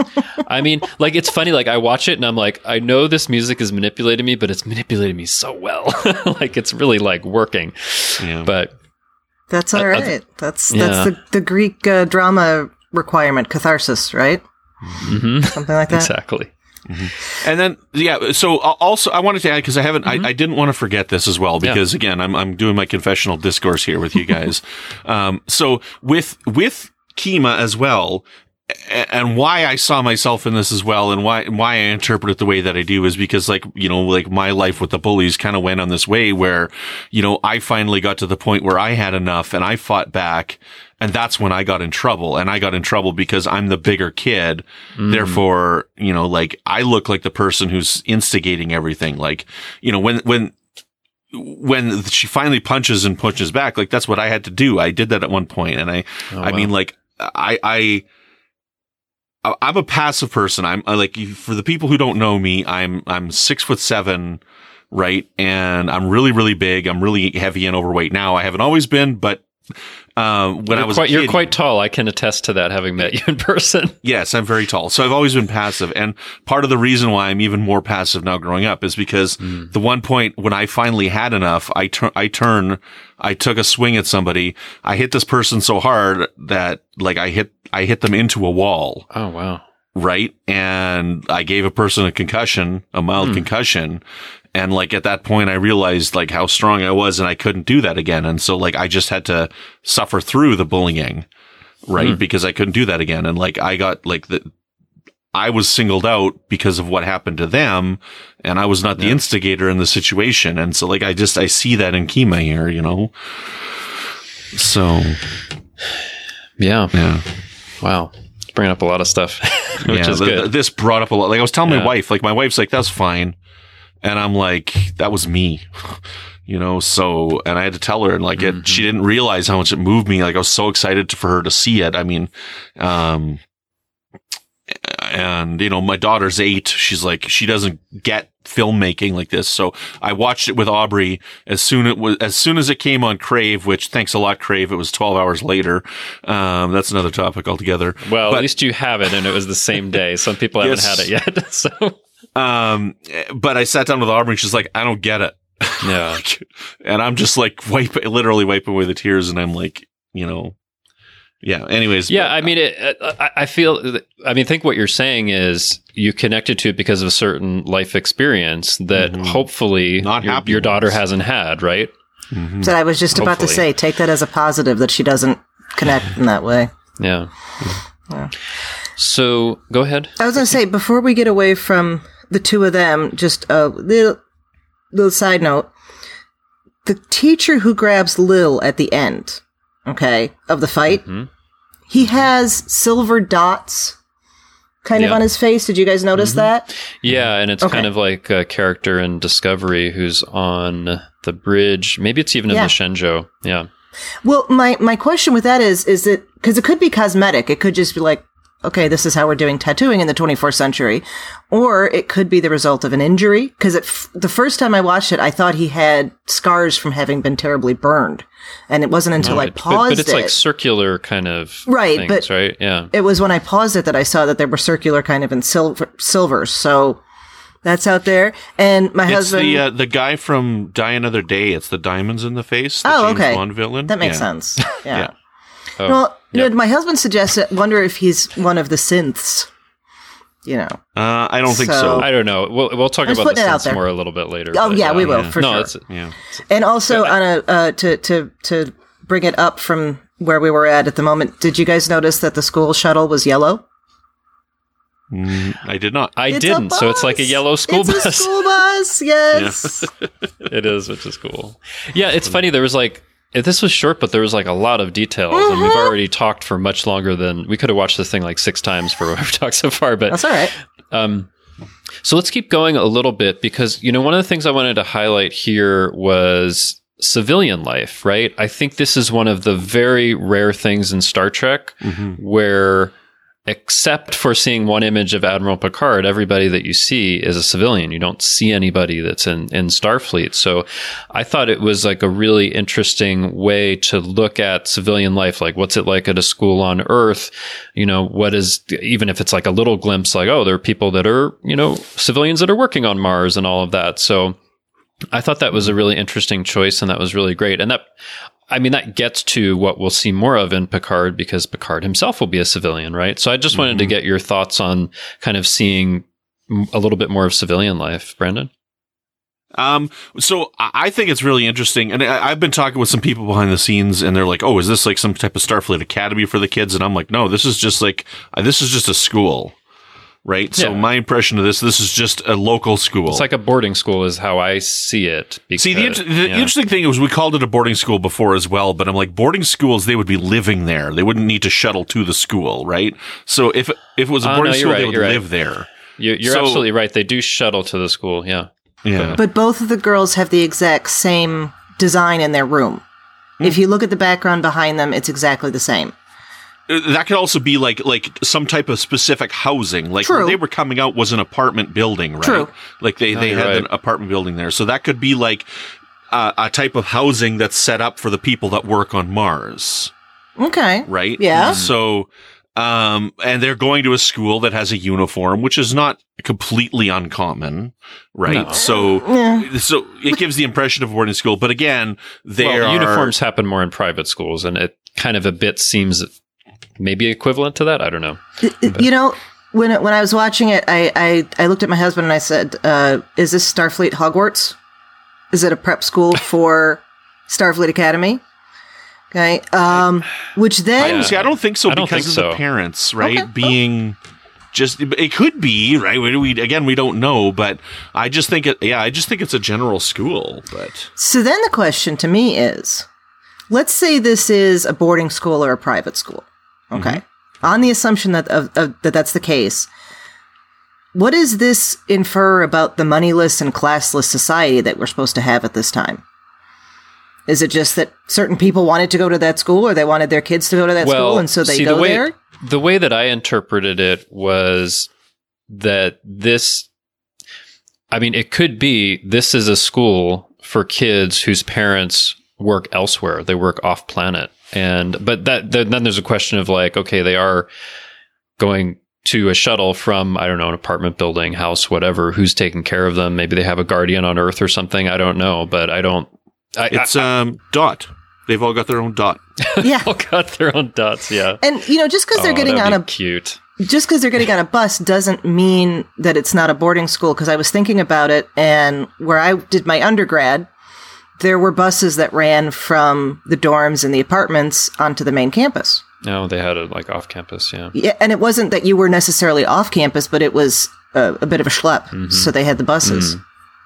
I mean, like, it's funny, like, I watch it and I'm like, I know this music is manipulating me, but it's manipulating me so well. Like, it's really, like, working. Yeah. But that's all uh, right. Uh, that's yeah. that's the, the Greek uh, drama requirement, catharsis, right? Mm-hmm. Something like that. Exactly. Mm-hmm. And then, yeah, so also I wanted to add, because I haven't, mm-hmm. I, I didn't want to forget this as well, because yeah. again, I'm, I'm doing my confessional discourse here with you guys. um, so with, with Kima as well, and why I saw myself in this as well, and why why I interpret it the way that I do is because, like, you know, like my life with the bullies kind of went on this way where, you know, I finally got to the point where I had enough and I fought back, and that's when I got in trouble. And I got in trouble because I'm the bigger kid. Mm. Therefore, you know, like I look like the person who's instigating everything. Like, you know, when when when she finally punches and pushes back, like that's what I had to do. I did that at one point, and I oh, I wow. mean, like I I. I'm a passive person. I'm I like, for the people who don't know me, I'm, I'm six foot seven, right? And I'm really, really big. I'm really heavy and overweight now. I haven't always been, but, uh, when you're I was quite, a kid, you're quite tall. I can attest to that, having met you in person. Yes, I'm very tall. So I've always been passive. And part of the reason why I'm even more passive now growing up is because mm. the one point when I finally had enough, I turn, I turn, I took a swing at somebody. I hit this person so hard that like I hit, I hit them into a wall. Oh, wow. Right. And I gave a person a concussion, a mild mm. concussion. And like at that point, I realized like how strong I was, and I couldn't do that again. And so like I just had to suffer through the bullying, right? Mm. Because I couldn't do that again. And like I got like the, I was singled out because of what happened to them, and I was not the yeah. instigator in the situation. And so like I just, I see that in Kima here, you know? So. Yeah. Yeah. Wow. It's bringing up a lot of stuff, which yeah, is the, good. The, this brought up a lot. Like I was telling yeah. my wife, like my wife's like, that's fine. And I'm like, that was me, you know? So, and I had to tell her, and like mm-hmm. it, she didn't realize how much it moved me. Like I was so excited to, for her to see it. I mean, um, and you know, my daughter's eight. She's like, she doesn't get filmmaking like this. So I watched it with Aubrey as soon it was, as soon as it came on Crave, which thanks a lot, Crave. It was twelve hours later. Um, that's another topic altogether. Well, but, at least you have it, and it was the same day. Some people haven't yes. had it yet. So, um, but I sat down with Aubrey, and she's like, I don't get it. Yeah. And I'm just like wiping, literally wiping away the tears. And I'm like, you know, yeah. Anyways. Yeah. But, I mean, it, I, I feel, I mean, I think what you're saying is you connected to it because of a certain life experience that mm-hmm. hopefully Not your, your daughter hasn't had, right? Mm-hmm. So I was just hopefully. about to say, take that as a positive that she doesn't connect in that way. Yeah. yeah. So go ahead. I was going to say, before we get away from the two of them, just a little, little side note. The teacher who grabs Lil at the end, okay, of the fight, mm-hmm. he has silver dots kind yeah. of on his face. Did you guys notice mm-hmm. that? Yeah, and it's okay. kind of like a character in Discovery who's on the bridge. Maybe it's even yeah. in the Shenzhou. Yeah. Well, my, my question with that is, is it, because it could be cosmetic. It could just be like, okay, this is how we're doing tattooing in the twenty-fourth century. Or it could be the result of an injury. Because f- the first time I watched it, I thought he had scars from having been terribly burned. And it wasn't until no, I it, paused but, but it's it. like circular kind of right, things, but right? Yeah. It was when I paused it that I saw that they were circular kind of in silver, silvers. So that's out there. And my it's husband... the, uh, the guy from Die Another Day. It's the diamonds in the face. The oh, James okay. Bond villain. That makes yeah. sense. Yeah. yeah. Oh, well, you yep. know, my husband suggested, wonder if he's one of the synths. You know, uh, I don't think so. so. I don't know. We'll we'll talk about this more a little bit later. Oh but, yeah, uh, we will yeah. for no, sure. It's, yeah. And also yeah, I, on a uh, to to to bring it up from where we were at at the moment. Did you guys notice that the school shuttle was yellow? Mm, I did not. I it's didn't. So it's like a yellow school it's bus. A school bus, yes. Yeah. It is, which is cool. Yeah, it's funny. There was like. This was short, but there was like a lot of details, mm-hmm. and we've already talked for much longer than we could have watched this thing like six times for what we've talked so far. But that's all right. Um, so let's keep going a little bit because you know one of the things I wanted to highlight here was civilian life. Right? I think this is one of the very rare things in Star Trek mm-hmm. where, except for seeing one image of Admiral Picard, everybody that you see is a civilian. You don't see anybody that's in, in Starfleet. So I thought it was like a really interesting way to look at civilian life. Like, what's it like at a school on Earth? You know, what is, even if it's like a little glimpse, like, oh, there are people that are, you know, civilians that are working on Mars and all of that. So I thought that was a really interesting choice, and that was really great. And that, I mean, that gets to what we'll see more of in Picard, because Picard himself will be a civilian, right? So I just wanted mm-hmm. to get your thoughts on kind of seeing a little bit more of civilian life, Brandon. Um, so I I think it's really interesting. And I, I've been talking with some people behind the scenes and they're like, oh, is this like some type of Starfleet Academy for the kids? And I'm like, no, this is just like, uh, this is just a school. Right. So Yeah. my impression of this, this is just a local school. It's like a boarding school is how I see it. Because, See, the, inter- the yeah. interesting thing was we called it a boarding school before as well, but I'm like, boarding schools, they would be living there. They wouldn't need to shuttle to the school, right? So if, if it was a Oh, boarding no, you're school, right, they would you're right. live there. You- You're So- absolutely right. They do shuttle to the school. Yeah. Yeah. But both of the girls have the exact same design in their room. Hmm. If you look at the background behind them, it's exactly the same. Uh, That could also be like like some type of specific housing. Like where True. they were coming out was an apartment building, right? True. Like they, Oh, they you're had right. an apartment building there. So that could be like uh, a type of housing that's set up for the people that work on Mars, Okay. right? Yeah. So, um, and they're going to a school that has a uniform, which is not completely uncommon, right? No. So, Yeah. so it gives the impression of a boarding school. But again, there well, are uniforms happen more in private schools, and it kind of a bit seems maybe equivalent to that. I don't know. You know, when it, when I was watching it, I, I, I looked at my husband and I said, uh, is this Starfleet Hogwarts? Is it a prep school for Starfleet Academy? Okay. Um, which then... Yeah. See, I don't think so I don't because think of the so. parents, right? Okay. Being just, it could be, right? We, we again, we don't know, but I just think it, yeah, I just think it's a general school, but So then the question to me is, let's say this is a boarding school or a private school. Okay. On the assumption that, of, of, that that's the case, what does this infer about the moneyless and classless society that we're supposed to have at this time? Is it just that certain people wanted to go to that school or they wanted their kids to go to that school and so they see, go the way, there? The way that I interpreted it was that this, I mean, it could be this is a school for kids whose parents work elsewhere. They work off planet. And, but that, then there's a question of like, okay, they are going to a shuttle from, I don't know, an apartment building, house, whatever, who's taking care of them. Maybe they have a guardian on Earth or something. I don't know, but I don't, I, it's I, um dot. They've all got their own dot. Yeah. all got their own dots. Yeah. And, you know, just because they're Oh, getting that'd on be a cute. just because they're getting on a bus doesn't mean that it's not a boarding school. Because I was thinking about it, and where I did my undergrad, there were buses that ran from the dorms and the apartments onto the main campus. No, they had it like off campus. Yeah. Yeah, and it wasn't that you were necessarily off campus, but it was a, a bit of a schlep. So they had the buses.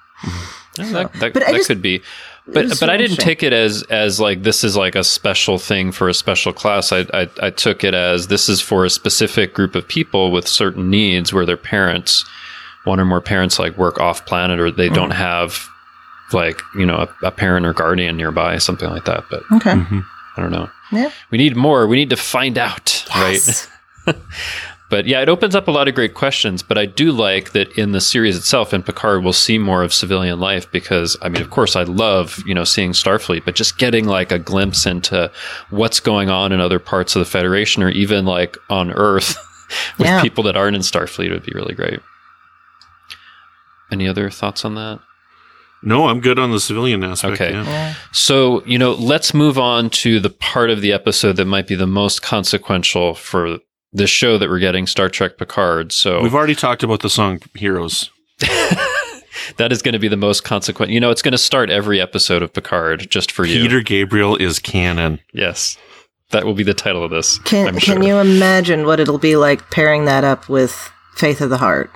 Yeah, that that, But I that just- could be. it But was but I so didn't interesting. take it as as like this is like a special thing for a special class. I, I I took it as this is for a specific group of people with certain needs where their parents, one or more parents, like work off planet or they don't have like, you know, a, a parent or guardian nearby, something like that. But Okay. I don't know. Yeah. We need more. We need to find out, Yes. right? But yeah, it opens up a lot of great questions. But I do like that in the series itself, in Picard, we'll see more of civilian life because, I mean, of course, I love, you know, seeing Starfleet, but just getting like a glimpse into what's going on in other parts of the Federation or even like on Earth with Yeah. people that aren't in Starfleet would be really great. Any other thoughts on that? No, I'm good on the civilian aspect. Okay. Yeah. So, you know, let's move on to the part of the episode that might be the most consequential for the show that we're getting, Star Trek Picard. So We've already talked about the song Heroes. that is going to be the most consequent. You know, it's going to start every episode of Picard just for you. Peter Gabriel is canon. Yes. That will be the title of this. Can I'm sure. Can you imagine what it'll be like pairing that up with Faith of the Heart?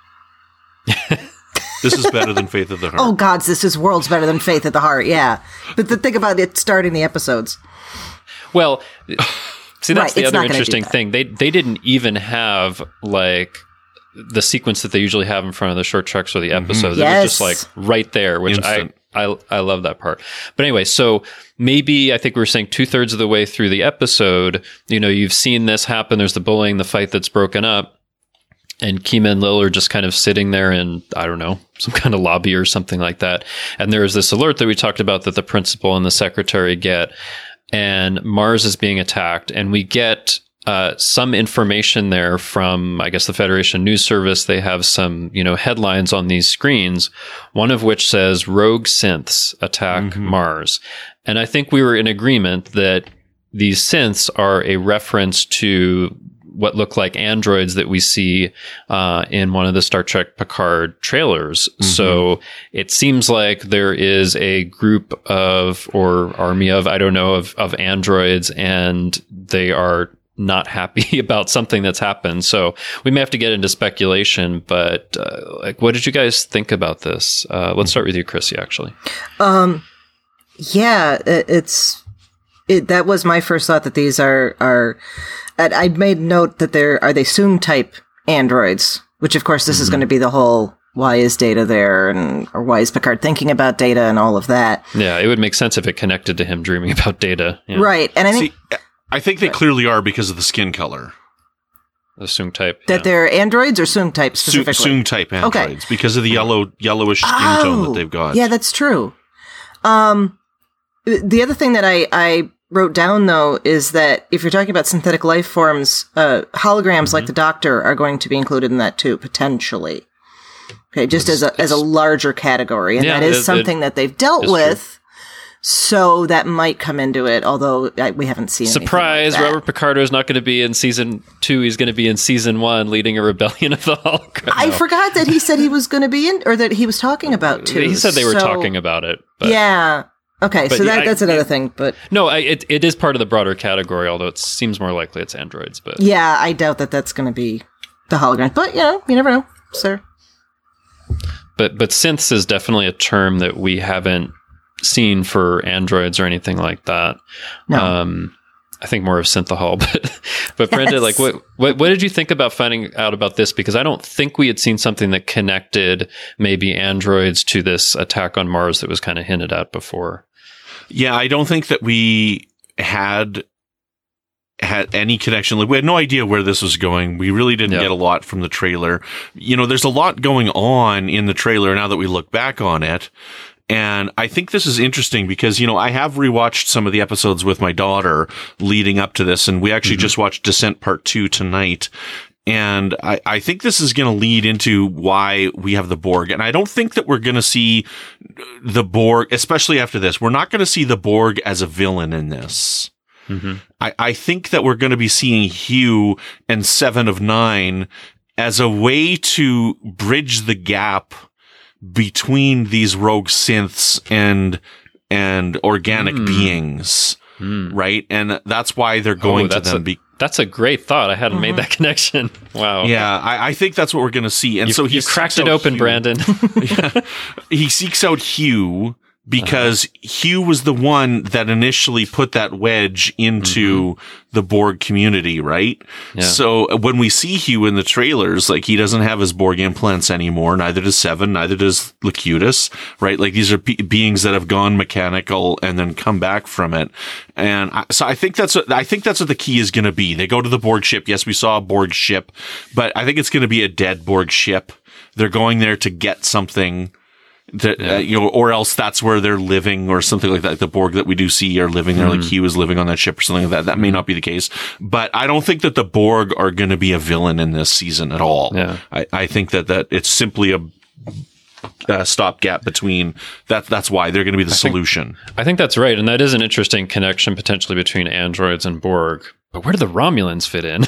This is better than Faith of the Heart. Oh, gods, this is worlds better than Faith of the Heart. Yeah, but the thing about it starting the episodes. Well, see, that's Right, the it's other not gonna do interesting that. thing. They they didn't even have like the sequence that they usually have in front of the short treks or the episodes. It was just like Yes. right there, which Instant. I, I I love that part. But anyway, so maybe I think we were saying two thirds of the way through the episode, you know, you've seen this happen. There's the bullying, the fight that's broken up. And Kima and Lil are just kind of sitting there in, I don't know, some kind of lobby or something like that. And there's this alert that we talked about that the principal and the secretary get. And Mars is being attacked. And we get uh, some information there from, I guess, the Federation News Service. They have some, you know, headlines on these screens, one of which says rogue synths attack Mars. And I think we were in agreement that these synths are a reference to what look like androids that we see uh, in one of the Star Trek Picard trailers. Mm-hmm. So it seems like there is a group of, or army of, I don't know, of, of androids, and they are not happy about something that's happened. So we may have to get into speculation, but uh, like, what did you guys think about this? Uh, let's start with you, Chrissy, actually. Um, yeah, it, it's, it, that was my first thought, that these are, are, and I made note that they're, are they Soong type androids, which of course this mm-hmm. is going to be the whole, why is Data there, and, or why is Picard thinking about Data and all of that. Yeah. It would make sense if it connected to him dreaming about Data. Yeah. Right. And I think, See, I think they clearly are because of the skin color. The Soong type. That yeah. they're androids or Soong type specifically? Soong type androids, okay. because of the yellow, yellowish skin oh, tone that they've got. Yeah, that's true. Um, the other thing that I, I wrote down, though, is that if you're talking about synthetic life forms, uh, holograms mm-hmm. like the Doctor are going to be included in that too, potentially. Okay, just it's, as a as a larger category, and yeah, that is it, something it, that they've dealt with. True. So that might come into it, although I, we haven't seen Surprise, like Robert Picardo is not going to be in season two. He's going to be in season one, leading a rebellion of the Hologram. I no. forgot that he said he was going to be in, or that he was talking about two. He said they were so, talking about it. But, yeah. Okay, but so that, I, that's another I, thing. But No, I, it it is part of the broader category, although it seems more likely it's androids. But yeah, I doubt that that's going to be the hologram. But, you know, you never know, sir. But, but synths is definitely a term that we haven't seen for androids or anything like that. No. Um, I think more of synthahol, but but Brenda, yes. like what, what what did you think about finding out about this? Because I don't think we had seen something that connected maybe androids to this attack on Mars that was kind of hinted at before. Yeah, I don't think that we had had any connection. Like, we had no idea where this was going. We really didn't yep. get a lot from the trailer. You know, there's a lot going on in the trailer now that we look back on it. And I think this is interesting because, you know, I have rewatched some of the episodes with my daughter leading up to this, and we actually mm-hmm. just watched Descent Part two tonight. And I, I think this is going to lead into why we have the Borg. And I don't think that we're going to see the Borg, especially after this. We're not going to see the Borg as a villain in this. Mm-hmm. I, I think that we're going to be seeing Hugh and Seven of Nine as a way to bridge the gap between these rogue synths and and organic mm. beings, mm. right? And that's why they're going oh, to them. A, be- that's a great thought. I hadn't mm-hmm. made that connection. Wow. Yeah, I, I think that's what we're going to see. And you, so he cracked it open, Hugh. Brandon. yeah. He seeks out Hugh because uh-huh. Hugh was the one that initially put that wedge into mm-hmm. the Borg community, right? Yeah. So when we see Hugh in the trailers, like, he doesn't have his Borg implants anymore. Neither does Seven. Neither does Locutus, right? Like, these are pe- beings that have gone mechanical and then come back from it. And I, so I think that's what, I think that's what the key is going to be. They go to the Borg ship. Yes, we saw a Borg ship, but I think it's going to be a dead Borg ship. They're going there to get something. That, yeah. uh, you know, or else that's where they're living or something like that. The Borg that we do see are living there, mm. like he was living on that ship or something like that. That may not be the case, but I don't think that the Borg are going to be a villain in this season at all. Yeah. I, I think that, that it's simply a, a stopgap between that. That's why they're going to be the I solution. Think, I think that's right. And that is an interesting connection potentially between androids and Borg, but where do the Romulans fit in?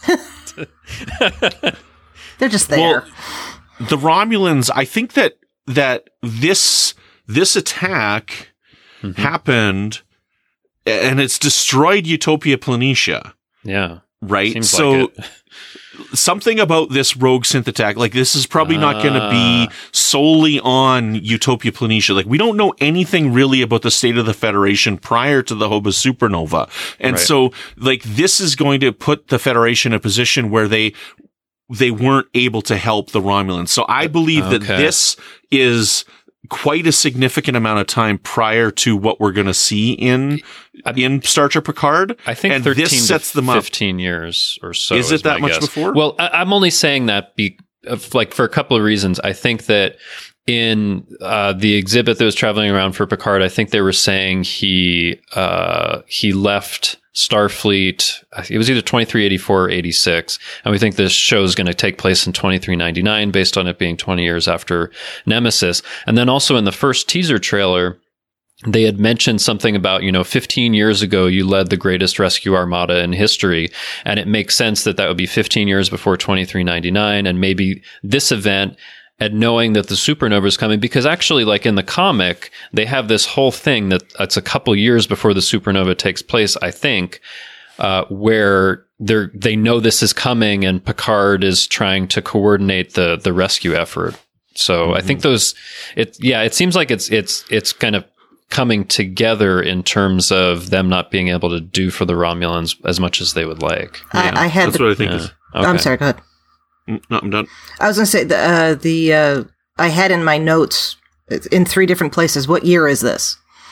They're just there. Well, the Romulans, I think that, that this, this attack mm-hmm. happened and it's destroyed Utopia Planitia. Yeah. Right. Seems so like it. Something about this rogue synth attack, like, this is probably uh. not going to be solely on Utopia Planitia. Like, we don't know anything really about the state of the Federation prior to the Hobos supernova. And right. so, like, this is going to put the Federation in a position where they, they weren't able to help the Romulans. So I believe okay. that this is quite a significant amount of time prior to what we're going to see in in Star Trek Picard. I think and thirteen this sets to them up. fifteen years or so. Is it is that much guess. before? Well, I, I'm only saying that be, of, like for a couple of reasons. I think that in uh, the exhibit that was traveling around for Picard, I think they were saying he uh, he left Starfleet. It was either twenty-three eighty-four or eighty-six. And we think this show is going to take place in twenty-three ninety-nine based on it being twenty years after Nemesis. And then also in the first teaser trailer, they had mentioned something about, you know, fifteen years ago, you led the greatest rescue armada in history. And it makes sense that that would be fifteen years before twenty-three ninety-nine. And maybe this event, and knowing that the supernova is coming, because actually, like in the comic, they have this whole thing that it's a couple years before the supernova takes place, I think, uh, where they're, they know this is coming and Picard is trying to coordinate the, the rescue effort. So mm-hmm. I think those, it, yeah, it seems like it's, it's, it's kind of coming together in terms of them not being able to do for the Romulans as much as they would like. I, yeah, I had that's the, what I think. Yeah. Is. Okay. I'm sorry, go ahead. No, I'm done. I was going to say, the, uh, the uh, I had in my notes in three different places, what year is this?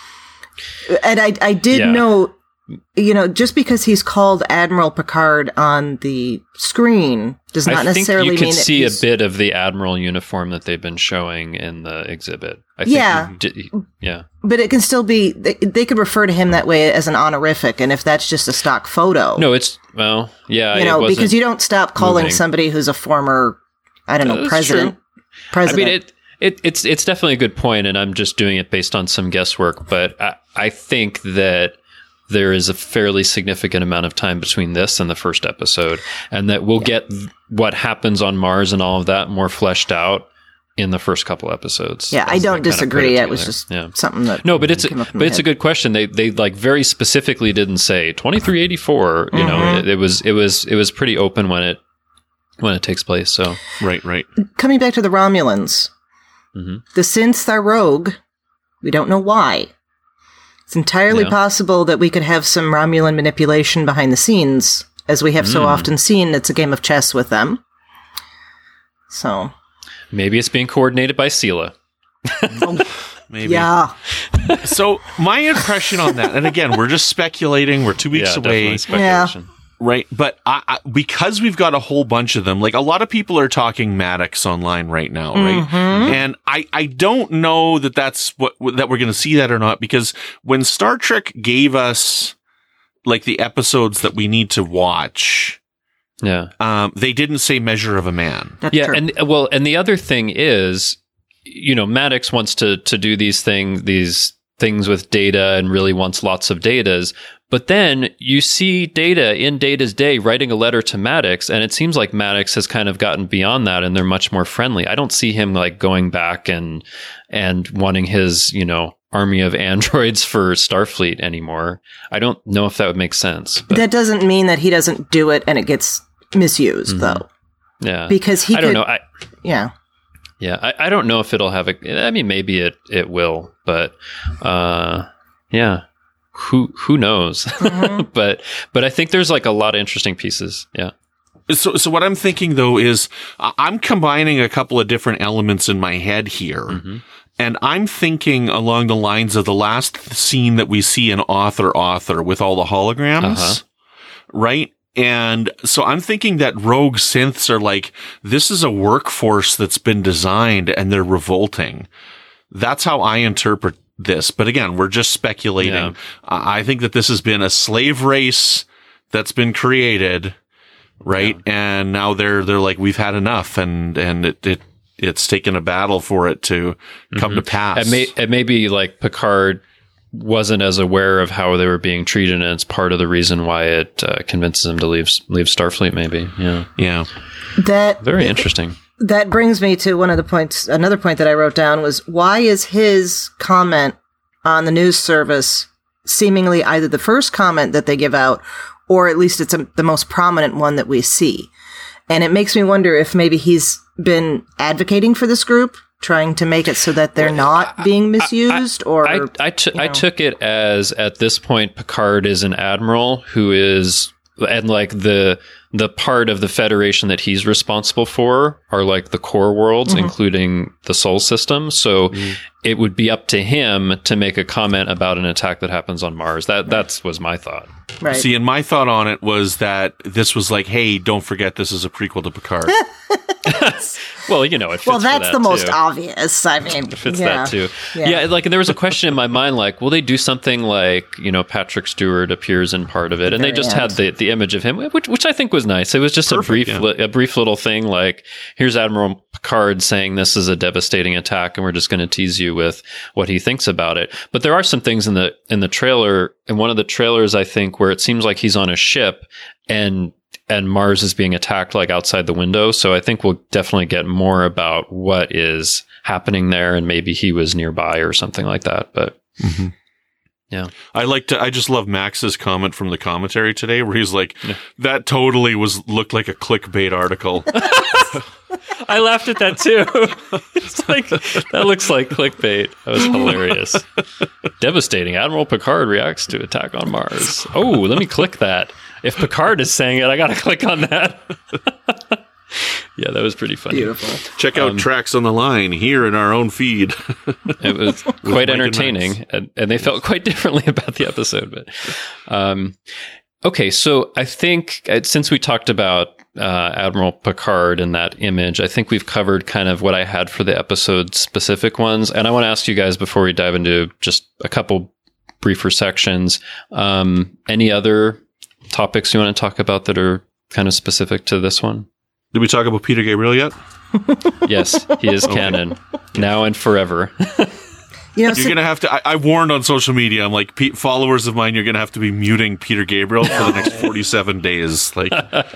And I, I did Yeah. know, you know, just because he's called Admiral Picard on the screen does not I think necessarily you can mean that see a he's- bit of the Admiral uniform that they've been showing in the exhibit. I think Yeah. you did- yeah. But it can still be, they, they could refer to him that way as an honorific, and if that's just a stock photo. No, it's, well, yeah. you it know, wasn't because you don't stop calling moving. somebody who's a former, I don't know, Uh, that's president. true. I President. mean, it, it, it's, it's definitely a good point, and I'm just doing it based on some guesswork, but I, I think that there is a fairly significant amount of time between this and the first episode, and that we'll get th- what happens on Mars and all of that more fleshed out in the first couple episodes. yeah, I as they don't kind of put disagree. it It was together. just yeah. something that No, but it's came up in but my it's a head. good question. They they like very specifically didn't say twenty-three eighty-four. You know, Mhm. it, it was it was it was pretty open when it when it takes place. So Right, right. Coming back to the Romulans, Mhm. the synths are rogue. We don't know why. It's entirely Yeah. possible that we could have some Romulan manipulation behind the scenes, as we have so Mm. often seen. It's a game of chess with them. So, maybe it's being coordinated by Sela. Maybe. yeah. So my impression on that, and again, we're just speculating. We're two weeks yeah, away, definitely speculation. right? But I, I, because we've got a whole bunch of them, like a lot of people are talking Maddox online right now, right? Mhm. And I, I don't know that that's what that we're going to see that or not, because when Star Trek gave us like the episodes that we need to watch, Yeah. um, they didn't say Measure of a Man. That's Yeah, true. and well, and the other thing is, you know, Maddox wants to to do these things, these things with Data, and really wants lots of Datas. But then you see Data in Data's day writing a letter to Maddox, and it seems like Maddox has kind of gotten beyond that, and they're much more friendly. I don't see him like going back and and wanting his, you know, army of androids for Starfleet anymore. I don't know if that would make sense. But, that doesn't mean that he doesn't do it and it gets misused, Mhm. though. yeah, Because he I don't could, know. I, yeah. Yeah, I, I don't know if it'll have a. I mean, maybe it, it will, but uh, yeah, who who knows? Mhm. but but I think there's like a lot of interesting pieces. Yeah, So, so what I'm thinking though is I- I'm combining a couple of different elements in my head here. Mhm. And I'm thinking along the lines of the last scene that we see in Author Author with all the holograms, Uh-huh. right? And so I'm thinking that rogue synths are like, this is a workforce that's been designed and they're revolting. That's how I interpret this. But again, we're just speculating. Yeah. I I think that this has been a slave race that's been created, right? And now they're, they're like, we've had enough, and, and it, it, it's taken a battle for it to come to pass. and, may, and maybe like Picard wasn't as aware of how they were being treated, and it's part of the reason why it uh, convinces him to leave leave Starfleet. Maybe, yeah, yeah. That very interesting. That brings me to one of the points. Another point that I wrote down was, why is his comment on the news service seemingly either the first comment that they give out, or at least it's a, the most prominent one that we see? And it makes me wonder if maybe he's been advocating for this group, trying to make it so that they're not being misused, or I I, t- you I know. took it as at this point Picard is an admiral who is, and like the the part of the Federation that he's responsible for are like the core worlds, Mhm. including the Sol system. So it would be up to him to make a comment about an attack that happens on Mars. That that's was my thought. right. See, and my thought on it was that this was like, hey, don't forget this is a prequel to Picard. Well, you know, it fits well, for that's that the most too. obvious. I mean, It fits yeah. that too. Yeah. Yeah. like, and there was a question in my mind, like, will they do something like, you know, Patrick Stewart appears in part of it, and they Very just end. had the, the image of him, which which I think would was nice. It was just Perfect, a brief, yeah. li- a brief little thing. Like, here's Admiral Picard saying this is a devastating attack, and we're just going to tease you with what he thinks about it. But there are some things in the in the trailer, in one of the trailers, I think, where it seems like he's on a ship and and Mars is being attacked like outside the window. So I think we'll definitely get more about what is happening there, and maybe he was nearby or something like that. But Mm-hmm. yeah, I like to. I just love Max's comment from the commentary today, where he's like, Yeah. "That totally was looked like a clickbait article." I laughed at that too. It's like, that looks like clickbait. That was hilarious. Devastating. Admiral Picard reacts to attack on Mars. Oh, let me click that. If Picard is saying it, I got to click on that. Yeah, that was pretty funny. Beautiful. Check out Um, Tracks on the Line here in our own feed. It was quite Mike and entertaining, Max. and, and they felt quite differently about the episode. But um, okay, so I think uh, since we talked about uh, Admiral Picard and that image, I think we've covered kind of what I had for the episode specific ones. And I want to ask you guys before we dive into just a couple briefer sections, um, any other topics you want to talk about that are kind of specific to this one? Did we talk about Peter Gabriel yet? Yes, he is canon now and forever. You know, You're so- gonna have to. I, I warned on social media. I'm like, Pe- followers of mine, you're gonna have to be muting Peter Gabriel for the next forty-seven days. Like,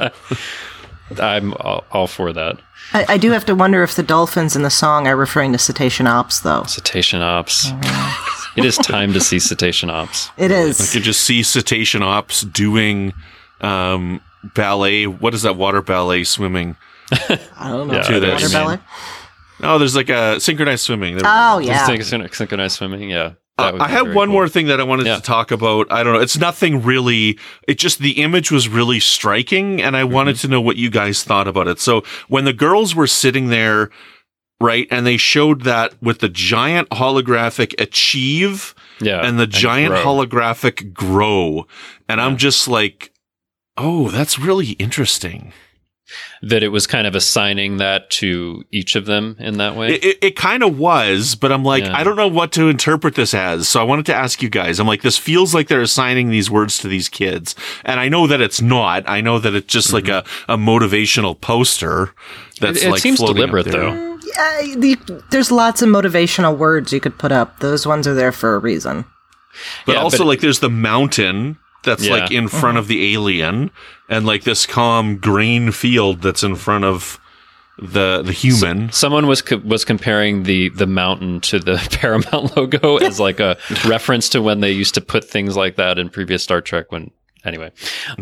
I'm all, all for that. I, I do have to wonder if the dolphins in the song are referring to cetacean ops, though. Cetacean Ops. It is time to see Cetacean Ops. It I is. could just see Cetacean Ops doing um, ballet. What is that water ballet swimming? I don't know. Yeah, To this. Water ballet? Oh, there's like a synchronized swimming. There- Oh, yeah. Syn- syn- Synchronized swimming, yeah. That would I be have very one cool. more thing that I wanted Yeah. to talk about. I don't know. It's nothing really. It just, the image was really striking, and I Mm-hmm. wanted to know what you guys thought about it. So when the girls were sitting there, right, and they showed that with the giant holographic Achieve Yeah, and the giant grow. holographic Grow, and I'm Yeah. just like, oh, that's really interesting. That it was kind of assigning that to each of them in that way. It, it, it kind of was, but I'm like, Yeah. I don't know what to interpret this as. So I wanted to ask you guys. I'm like, this feels like they're assigning these words to these kids. And I know that it's not. I know that it's just like a, a motivational poster that's It- it like seems floating up deliberate, there. though. Yeah, the, there's lots of motivational words you could put up. Those ones are there for a reason. But Yeah, also, but- like, there's the mountain that's Yeah. like in front of the alien, and like this calm green field that's in front of the the human. Someone was co- was comparing the the mountain to the Paramount logo as like a reference to when they used to put things like that in previous Star Trek. When anyway,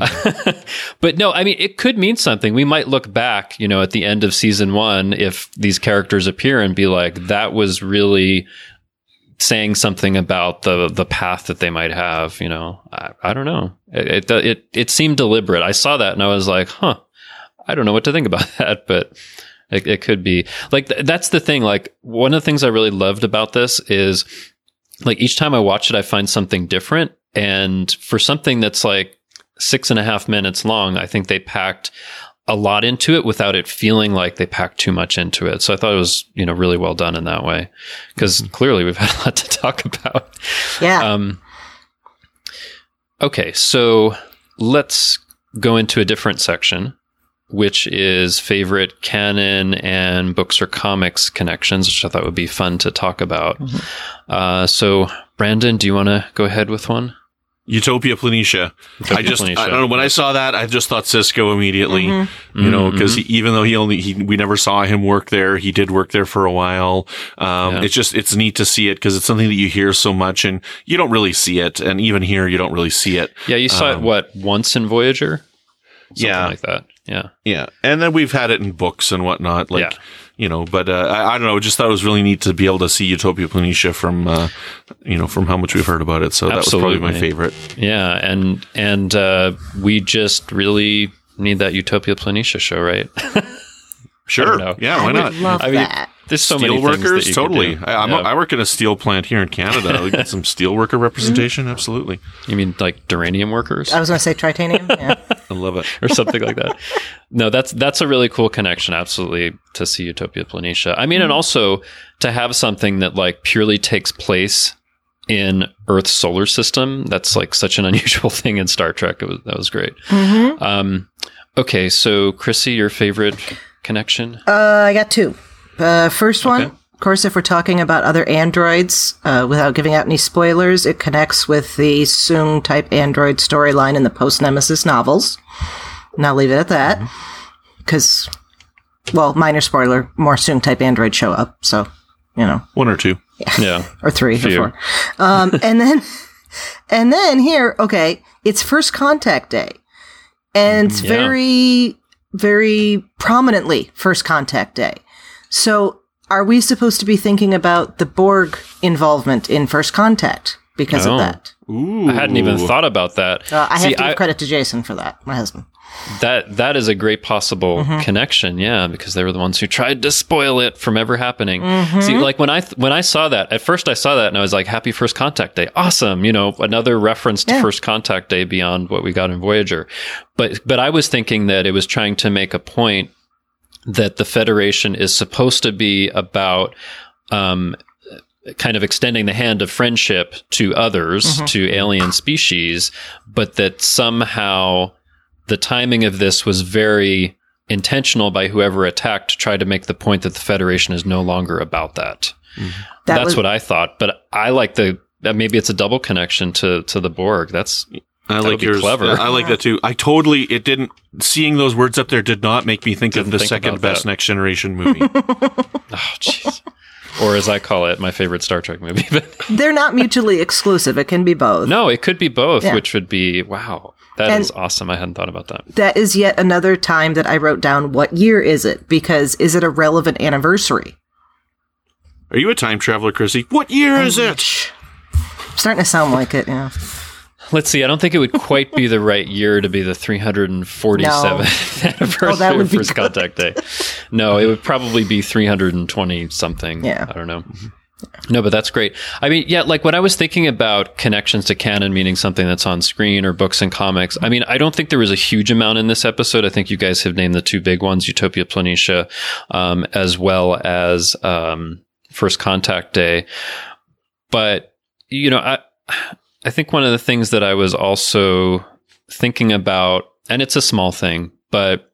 but no, I mean it could mean something. We might look back, you know, at the end of season one, if these characters appear and be like, that was really saying something about the the path that they might have. You know, I, I don't know. It, it it it seemed deliberate. I saw that and I was like, huh, I don't know what to think about that, but. It, it could be like, th- that's the thing. Like one of the things I really loved about this is like each time I watch it, I find something different. And for something that's like six and a half minutes long, I think they packed a lot into it without it feeling like they packed too much into it. So I thought it was, you know, really well done in that way, because clearly we've had a lot to talk about. Yeah. Um, okay. So let's go into a different section, which is favorite canon and books or comics connections, which I thought would be fun to talk about. Mm-hmm. Uh, so, Brandon, do you want to go ahead with one? Utopia Planitia. I just, Planitia. I don't know. When I saw that, I just thought Cisco immediately, Mm-hmm. you know, Mhm, because even though he only, he, we never saw him work there, he did work there for a while. Um, Yeah. it's just, it's neat to see it because it's something that you hear so much and you don't really see it. And even here, you don't really see it. Yeah, you saw Um, it, what, once in Voyager? Something Yeah. like that. Yeah. Yeah. And then we've had it in books and whatnot. Like, Yeah. you know, but, uh, I, I don't know. Just thought it was really neat to be able to see Utopia Planitia from, uh, you know, from how much we've heard about it. So that was probably my Absolutely. favorite. Yeah. And, and, uh, we just really need that Utopia Planitia show, right? Sure. know. Yeah. Why I would not? love I mean, that. There's so Steel many things workers, that you totally. could do. I, I'm Yeah. a, I work in a steel plant here in Canada. We get some steel worker representation. Absolutely, You mean like Duranium workers? I was going to say tritanium. Yeah. I love it. Or something like that. No, that's that's a really cool connection, absolutely, to see Utopia Planitia. I mean, and also to have something that like purely takes place in Earth's solar system. That's like such an unusual thing in Star Trek. It was that was great. Mm-hmm. Um, Okay, so Chrissy, your favorite connection? Uh, I got two. Uh, first one, Okay. of course, if we're talking about other androids, uh, without giving out any spoilers, it connects with the Soong-type android storyline in the post-Nemesis novels. And I'll leave it at that. Because, well, minor spoiler, more Soong-type androids show up, so, you know. One or two. Yeah. Or three or Few. four. Um, and then, and then here, okay, it's First Contact Day. And it's Yeah. very, very prominently First Contact Day. So are we supposed to be thinking about the Borg involvement in First Contact because Oh. of that? Ooh. I hadn't even thought about that. Uh, I See, have to give I- credit to Jason for that, my husband. That that is a great possible Mm-hmm. connection, yeah, because they were the ones who tried to spoil it from ever happening. Mm-hmm. See, like when I th- when I saw that, at first I saw that and I was like, "Happy First Contact Day, awesome!" You know, another reference to Yeah. First Contact Day beyond what we got in Voyager. But but I was thinking that it was trying to make a point that the Federation is supposed to be about um, kind of extending the hand of friendship to others, Mm-hmm. to alien species, but that somehow the timing of this was very intentional by whoever attacked to try to make the point that the Federation is no longer about that. That That's was, what I thought, but I like the that maybe it's a double connection to to the Borg. That's I That'll like be yours. clever. I like that too. I totally, it didn't, seeing those words up there did not make me think Didn't of the think second about best that. Next Generation movie. oh jeez. Or as I call it, my favorite Star Trek movie. But they're not mutually exclusive. It can be both. no, it could be both, Yeah. which would be wow. That And- is awesome. I hadn't thought about that. That is yet another time that I wrote down what year is it? Because is it a relevant anniversary? Are you a time traveler, Chrissy? What year is it? Shh. Starting to sound like it, yeah. Let's see. I don't think it would quite be the right year to be the three hundred forty-seventh anniversary Oh, that would of be First good. Contact Day. No, it would probably be three hundred twenty something. Yeah. I don't know. No, but that's great. I mean, yeah, like when I was thinking about connections to canon, meaning something that's on screen or books and comics, I mean, I don't think there was a huge amount in this episode. I think you guys have named the two big ones, Utopia Planitia, um, as well as um, First Contact Day. But, you know, I... I think one of the things that I was also thinking about, and it's a small thing, but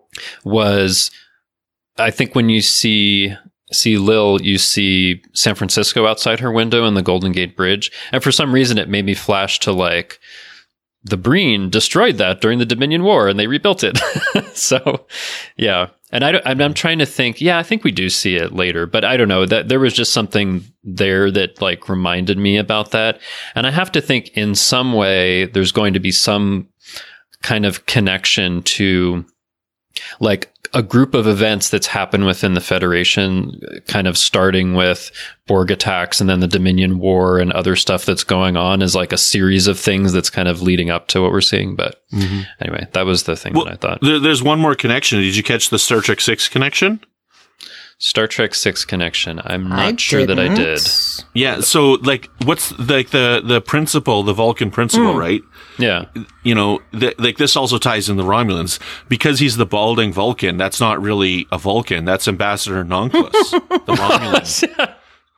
was I think when you see see Lil, you see San Francisco outside her window and the Golden Gate Bridge. And for some reason, it made me flash to like the Breen destroyed that during the Dominion War and they rebuilt it. So, yeah. And I, I'm, I'm trying to think, yeah, I think we do see it later, but I don't know that there was just something there that like reminded me about that. And I have to think in some way there's going to be some kind of connection to like a group of events that's happened within the Federation, kind of starting with Borg attacks and then the Dominion War and other stuff that's going on is like a series of things that's kind of leading up to what we're seeing. But Mm-hmm. anyway, that was the thing Well, that I thought. there, there's one more connection. Did you catch the Star Trek six connection? Star Trek six connection. I'm not I sure that I did. didn't. Yeah. So, like, what's like the the principle, the Vulcan principle, right? Yeah. You know, th- like this also ties in the Romulans because he's the balding Vulcan. That's not really a Vulcan. That's Ambassador Nonquist, the Romulan.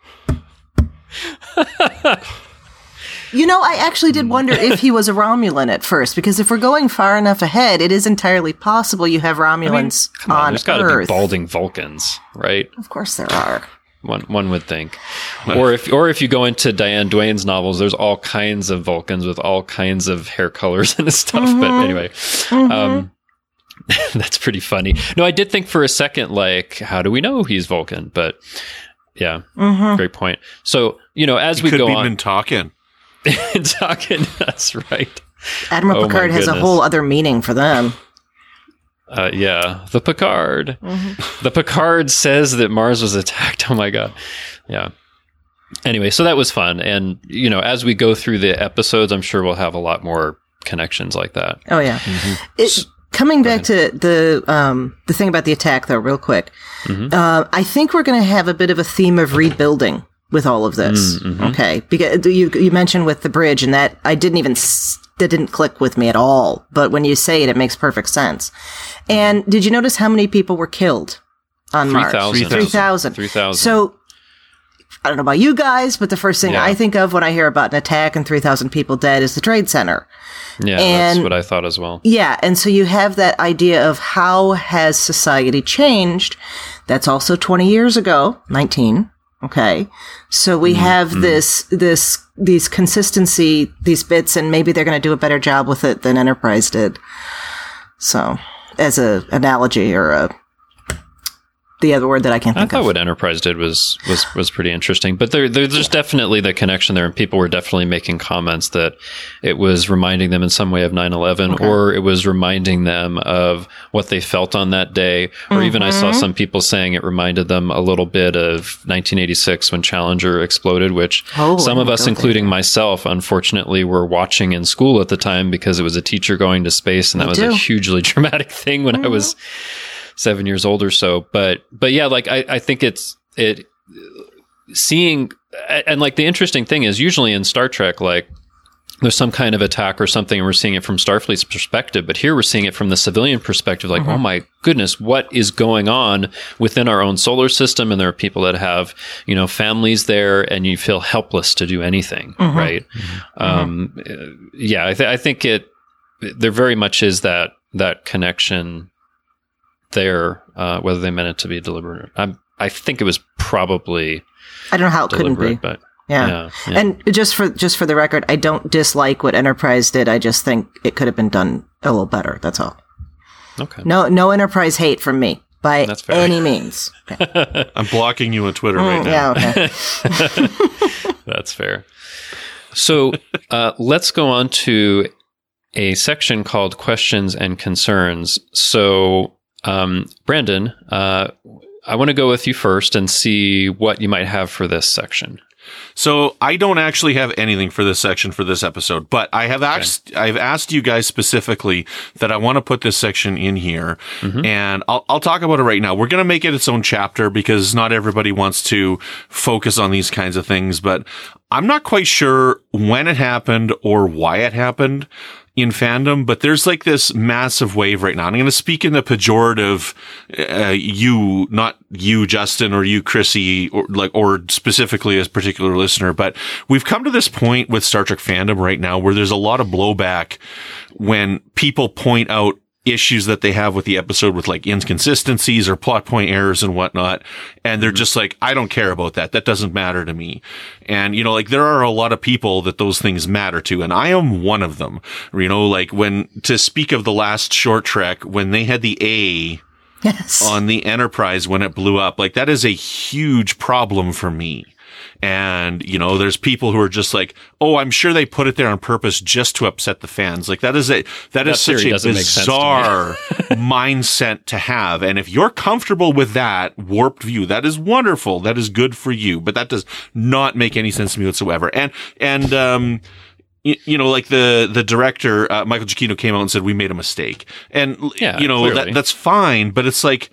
You know, I actually did wonder if he was a Romulan at first, because if we're going far enough ahead, it is entirely possible you have Romulans Come on, on there's got to be Earth. balding Vulcans, right? Of course there are. One one would think. Or if or if you go into Diane Duane's novels, there's all kinds of Vulcans with all kinds of hair colors and stuff. Mm-hmm. But anyway, um, that's pretty funny. No, I did think for a second, like, how do we know he's Vulcan? But yeah, Mm-hmm. great point. So you know, as we Could go be on, Mintalkin. talking, that's right. Admiral Oh my Picard has a goodness. whole other meaning for them. Uh, yeah, the Picard. Mm-hmm. The Picard says that Mars was attacked. Oh my god. Yeah. Anyway, so that was fun. And, you know, as we go through the episodes, I'm sure we'll have a lot more connections like that. Oh yeah. Mm-hmm. It, coming back to the um, the thing about the attack, though, real quick, Mm-hmm. uh, I think we're going to have a bit of a theme of rebuilding with all of this. Mm-hmm. Okay, because you you mentioned with the bridge, and that I didn't even s- that didn't click with me at all. But when you say it, it makes perfect sense. And did you notice how many people were killed on Mars? three thousand. Three thousand. three thousand. So I don't know about you guys, but the first thing Yeah. I think of when I hear about an attack and three thousand people dead is the Trade Center. Yeah, And- that's what I thought as well. Yeah, and so you have that idea of how has society changed. That's also twenty years ago, nineteen. Okay. So we have this, this, these consistency, these bits, and maybe they're going to do a better job with it than Enterprise did. So, as a analogy or a, the other word that I can't I think thought of. what Enterprise did was was was pretty interesting, but there, there there's definitely the connection there, and people were definitely making comments that it was reminding them in some way of nine eleven, Okay. or it was reminding them of what they felt on that day, or even I saw some people saying it reminded them a little bit of nineteen eighty-six when Challenger exploded, which Oh, some of I us, don't including myself, unfortunately, were watching in school at the time because it was a teacher going to space, and that Me was too. a hugely dramatic thing when I was seven years old or so. But, but yeah, like I, I think it's, it seeing, and like the interesting thing is usually in Star Trek, like there's some kind of attack or something and we're seeing it from Starfleet's perspective, but here we're seeing it from the civilian perspective. Like, oh my goodness, what is going on within our own solar system? And there are people that have, you know, families there and you feel helpless to do anything. Right. Um, yeah, I, th- I think it, there very much is that, that connection there, uh, whether they meant it to be deliberate. I'm, I think it was probably I don't know how it couldn't deliberate, be. but Yeah. yeah, yeah. And just for just for the record, I don't dislike what Enterprise did. I just think it could have been done a little better. That's all. Okay. No no Enterprise hate from me by That's fair. any means. Okay. I'm blocking you on Twitter right now. Yeah, okay. That's fair. So uh, let's go on to a section called Questions and Concerns. So, um, Brandon, uh, I want to go with you first and see what you might have for this section. So I don't actually have anything for this section for this episode, but I have asked, I've asked you guys specifically that I want to put this section in here, and I'll, I'll talk about it right now. We're going to make it its own chapter because not everybody wants to focus on these kinds of things, but I'm not quite sure when it happened or why it happened in fandom, but there's like this massive wave right now. And I'm going to speak in the pejorative, uh, you, not you, Justin, or you, Chrissy, or like, or specifically as a particular listener, but we've come to this point with Star Trek fandom right now where there's a lot of blowback when people point out issues that they have with the episode with like inconsistencies or plot point errors and whatnot. And they're just like, I don't care about that. That doesn't matter to me. And, you know, like there are a lot of people that those things matter to. And I am one of them, you know, like when to speak of the last short trek, when they had the A Yes. on the Enterprise when it blew up, like that is a huge problem for me. And, you know, there's people who are just like, oh, I'm sure they put it there on purpose just to upset the fans. Like that is a, that is theory such a doesn't make sense to me. bizarre mindset to have. And if you're comfortable with that warped view, that is wonderful. That is good for you. But that does not make any sense to me whatsoever. And, and, um, you, you know, like the, the director, uh, Michael Giacchino came out and said, we made a mistake. And, Yeah, you know, clearly. that, that's fine, but it's like,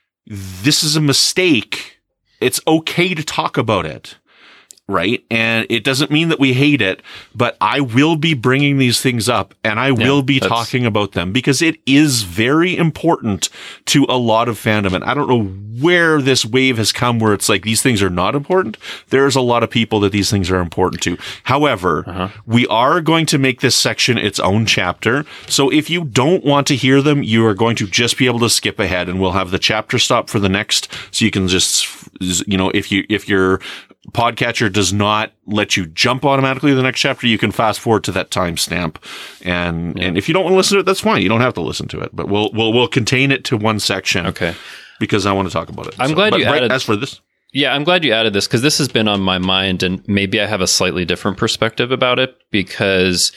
this is a mistake. It's okay to talk about it. Right. And it doesn't mean that we hate it, but I will be bringing these things up and I will be that's- talking about them because it is very important to a lot of fandom. And I don't know where this wave has come where it's like these things are not important. There's a lot of people that these things are important to. However, Uh-huh. we are going to make this section its own chapter. So if you don't want to hear them, you are going to just be able to skip ahead and we'll have the chapter stop for the next. So you can just, you know, if you, if you're, podcatcher does not let you jump automatically to the next chapter, you can fast forward to that timestamp. And, Yeah. and if you don't want to listen to it, that's fine. You don't have to listen to it, but we'll, we'll, we'll contain it to one section. Okay. Because I want to talk about it. I'm glad but you right, added- as for this. Yeah, I'm glad you added this because this has been on my mind and maybe I have a slightly different perspective about it because,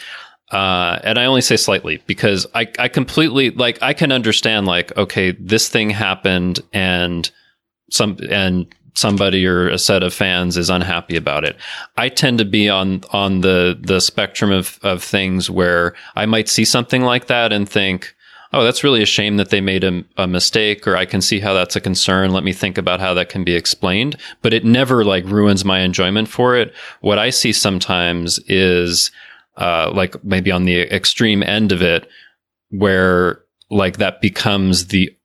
uh, and I only say slightly because I, I completely, like, I can understand, like, okay, this thing happened and some, and somebody or a set of fans is unhappy about it. I tend to be on, on the, the spectrum of, of things where I might see something like that and think, oh, that's really a shame that they made a, a mistake, or I can see how that's a concern. Let me think about how that can be explained. But it never like ruins my enjoyment for it. What I see sometimes is, uh, like maybe on the extreme end of it, where like that becomes the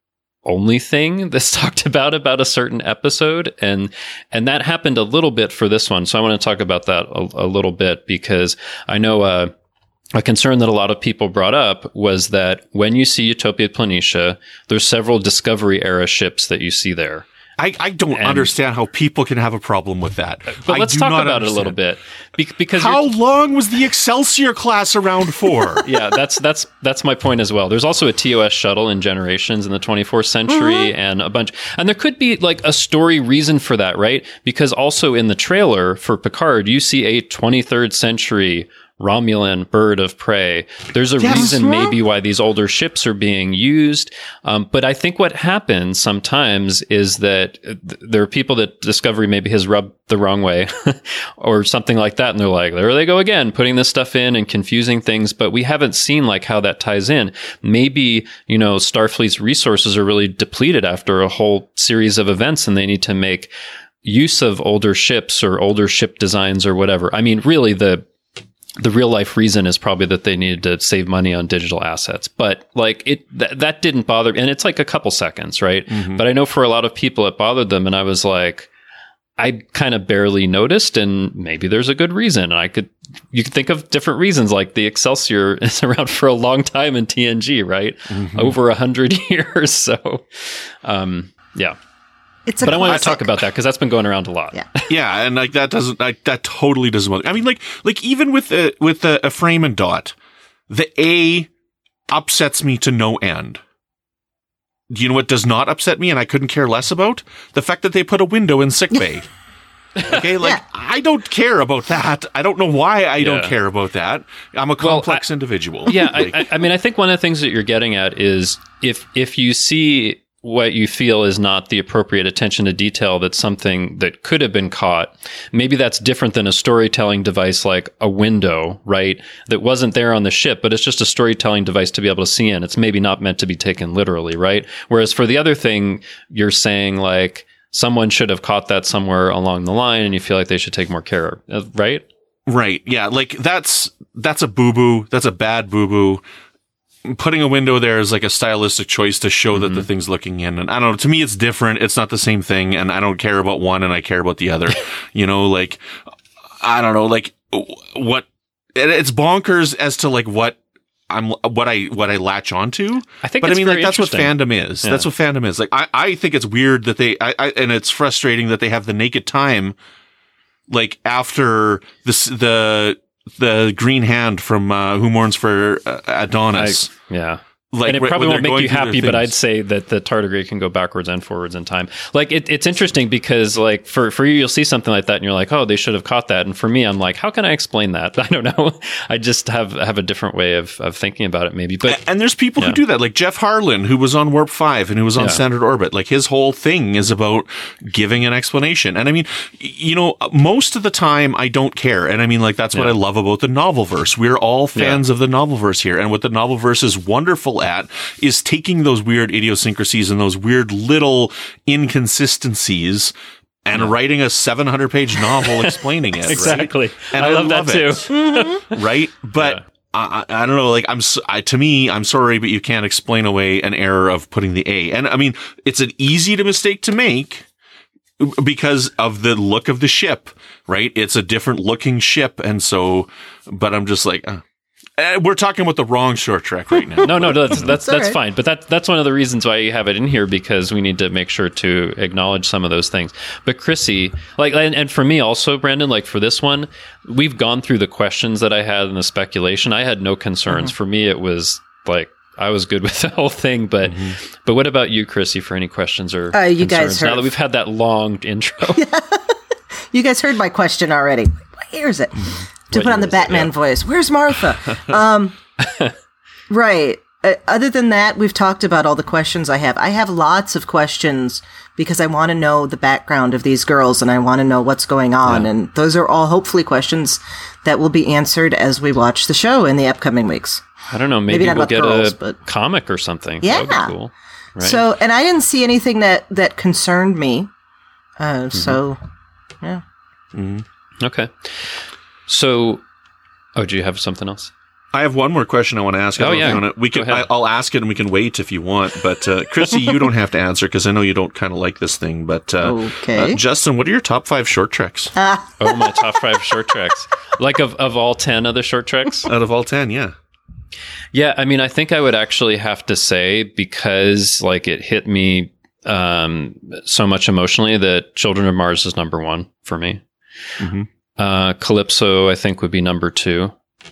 only thing that's talked about about a certain episode, and and that happened a little bit for this one. So I want to talk about that a, a little bit, because I know uh, a concern that a lot of people brought up was that when you see Utopia Planitia, there's several Discovery era ships that you see there. I, I don't And- understand how people can have a problem with that. But I let's do talk not about it a little understand. bit, Be- because How you're- long was the Excelsior class around for? yeah, that's that's that's my point as well. There's also a T O S shuttle in Generations in the twenty-fourth century, Mm-hmm. and a bunch. And there could be like a story reason for that, right? Because also in the trailer for Picard, you see a twenty-third century Romulan bird of prey. There's a Yes. reason maybe why these older ships are being used. Um, but I think what happens sometimes is that uh, th- there are people that Discovery maybe has rubbed the wrong way or something like that. And they're like, there they go again, putting this stuff in and confusing things. But we haven't seen like how that ties in. Maybe, you know, Starfleet's resources are really depleted after a whole series of events, and they need to make use of older ships or older ship designs or whatever. I mean, really the The real life reason is probably that they needed to save money on digital assets, but like it, th- that didn't bother. And it's like a couple seconds, right? Mm-hmm. But I know for a lot of people it bothered them. And I was like, I kind of barely noticed, and maybe there's a good reason. And I could, you could think of different reasons, like the Excelsior is around for a long time in T N G, right? Mm-hmm. Over a hundred years. So, um, yeah. It's a But I want to classic. talk about that because that's been going around a lot. Yeah. Yeah, and like that doesn't like that totally doesn't bother. I mean, like like even with a with a, a frame and dot, the A upsets me to no end. Do you know what does not upset me, and I couldn't care less about? The fact that they put a window in sickbay. Okay, like Yeah. I don't care about that. I don't know why I don't Yeah. care about that. I'm a Well, complex I- individual. Yeah, Like, I, I- I mean, I think one of the things that you're getting at is if if you see what you feel is not the appropriate attention to detail, that's something that could have been caught. Maybe that's different than a storytelling device like a window, right? That wasn't there on the ship, but it's just a storytelling device to be able to see in. It's maybe not meant to be taken literally, right? Whereas for the other thing, you're saying like someone should have caught that somewhere along the line, and you feel like they should take more care, of, right? Right. Yeah. Like that's, that's a boo boo. That's a bad boo boo. Putting a window there is like a stylistic choice to show that the thing's looking in. And I don't know. To me, it's different. It's not the same thing. And I don't care about one and I care about the other. You know, like, I don't know, like what, it- it's bonkers as to like what I'm, what I, what I latch onto. I think But I it's mean, like, very that's what interesting. fandom is. Yeah. That's what fandom is. Like, I, I think it's weird that they, I, I, and it's frustrating that they have the naked time, like after this, the, the green hand from, uh, Who Mourns for uh, Adonis. I- yeah. Like, and it when- probably when won't they're make going you through their happy, but things. I'd say that the tardigrade can go backwards and forwards in time. Like it, it's interesting because like for, for you, you'll see something like that and you're like, oh, they should have caught that. And for me, I'm like, how can I explain that? I don't know. I just have, have a different way of, of thinking about it maybe, but And there's people Yeah. who do that, like Jeff Harlan, who was on Warp five and who was on Yeah. Standard Orbit. Like his whole thing is about giving an explanation. And I mean, y- you know, most of the time I don't care. And I mean, like, that's what Yeah. I love about the Novelverse. We're all fans of the Novelverse here. And what the Novelverse is wonderful at is taking those weird idiosyncrasies and those weird little inconsistencies and writing a seven hundred page novel explaining it. right? exactly. And I, love, that it. too. Right? But Yeah. I, I I don't know. Like I'm, s- I, to me, I'm sorry, but you can't explain away an error of putting the A. And I mean, it's an easy to mistake to make because of the look of the ship, right? It's a different looking ship, and so. But I'm just like, uh, uh, we're talking about the wrong short trek right now. No, no, that's that's all that's right. fine. But that that's one of the reasons why you have it in here, because we need to make sure to acknowledge some of those things. But Chrissy, like, and, and for me also, Brandon, like for this one, we've gone through the questions that I had and the speculation. I had no concerns. Mm-hmm. For me, it was like I was good with the whole thing. But but what about you, Chrissy? For any questions or Uh, you guys concerns? Now heard- that we've had that long intro, You guys heard my question already. Here's it. To What put on the year is it? Batman Yeah. voice. Where's Martha? um, right. Uh, other than that, we've talked about all the questions I have. I have lots of questions because I want to know the background of these girls and I want to know what's going on. Yeah. And those are all hopefully questions that will be answered as we watch the show in the upcoming weeks. I don't know. Maybe Maybe, not we'll about get girls, a but- comic or something. Yeah. That would be cool. Right? So, and I didn't see anything that, that concerned me. Uh, so, yeah. Okay. So, oh, do you have something else? I have one more question I want to ask. I Oh, don't know if yeah. you wanna- we Go can. ahead. I, I'll ask it, and we can wait if you want. But uh, Christy, you don't have to answer because I know you don't kind of like this thing. But uh, Okay. uh, Justin, what are your top five short treks Oh, my top five short treks. Like of, of all ten other short treks? out of all ten? Yeah. Yeah, I mean, I think I would actually have to say, because like it hit me um, so much emotionally, that Children of Mars is number one for me. Mhm. Uh, Calypso, I think, would be number two.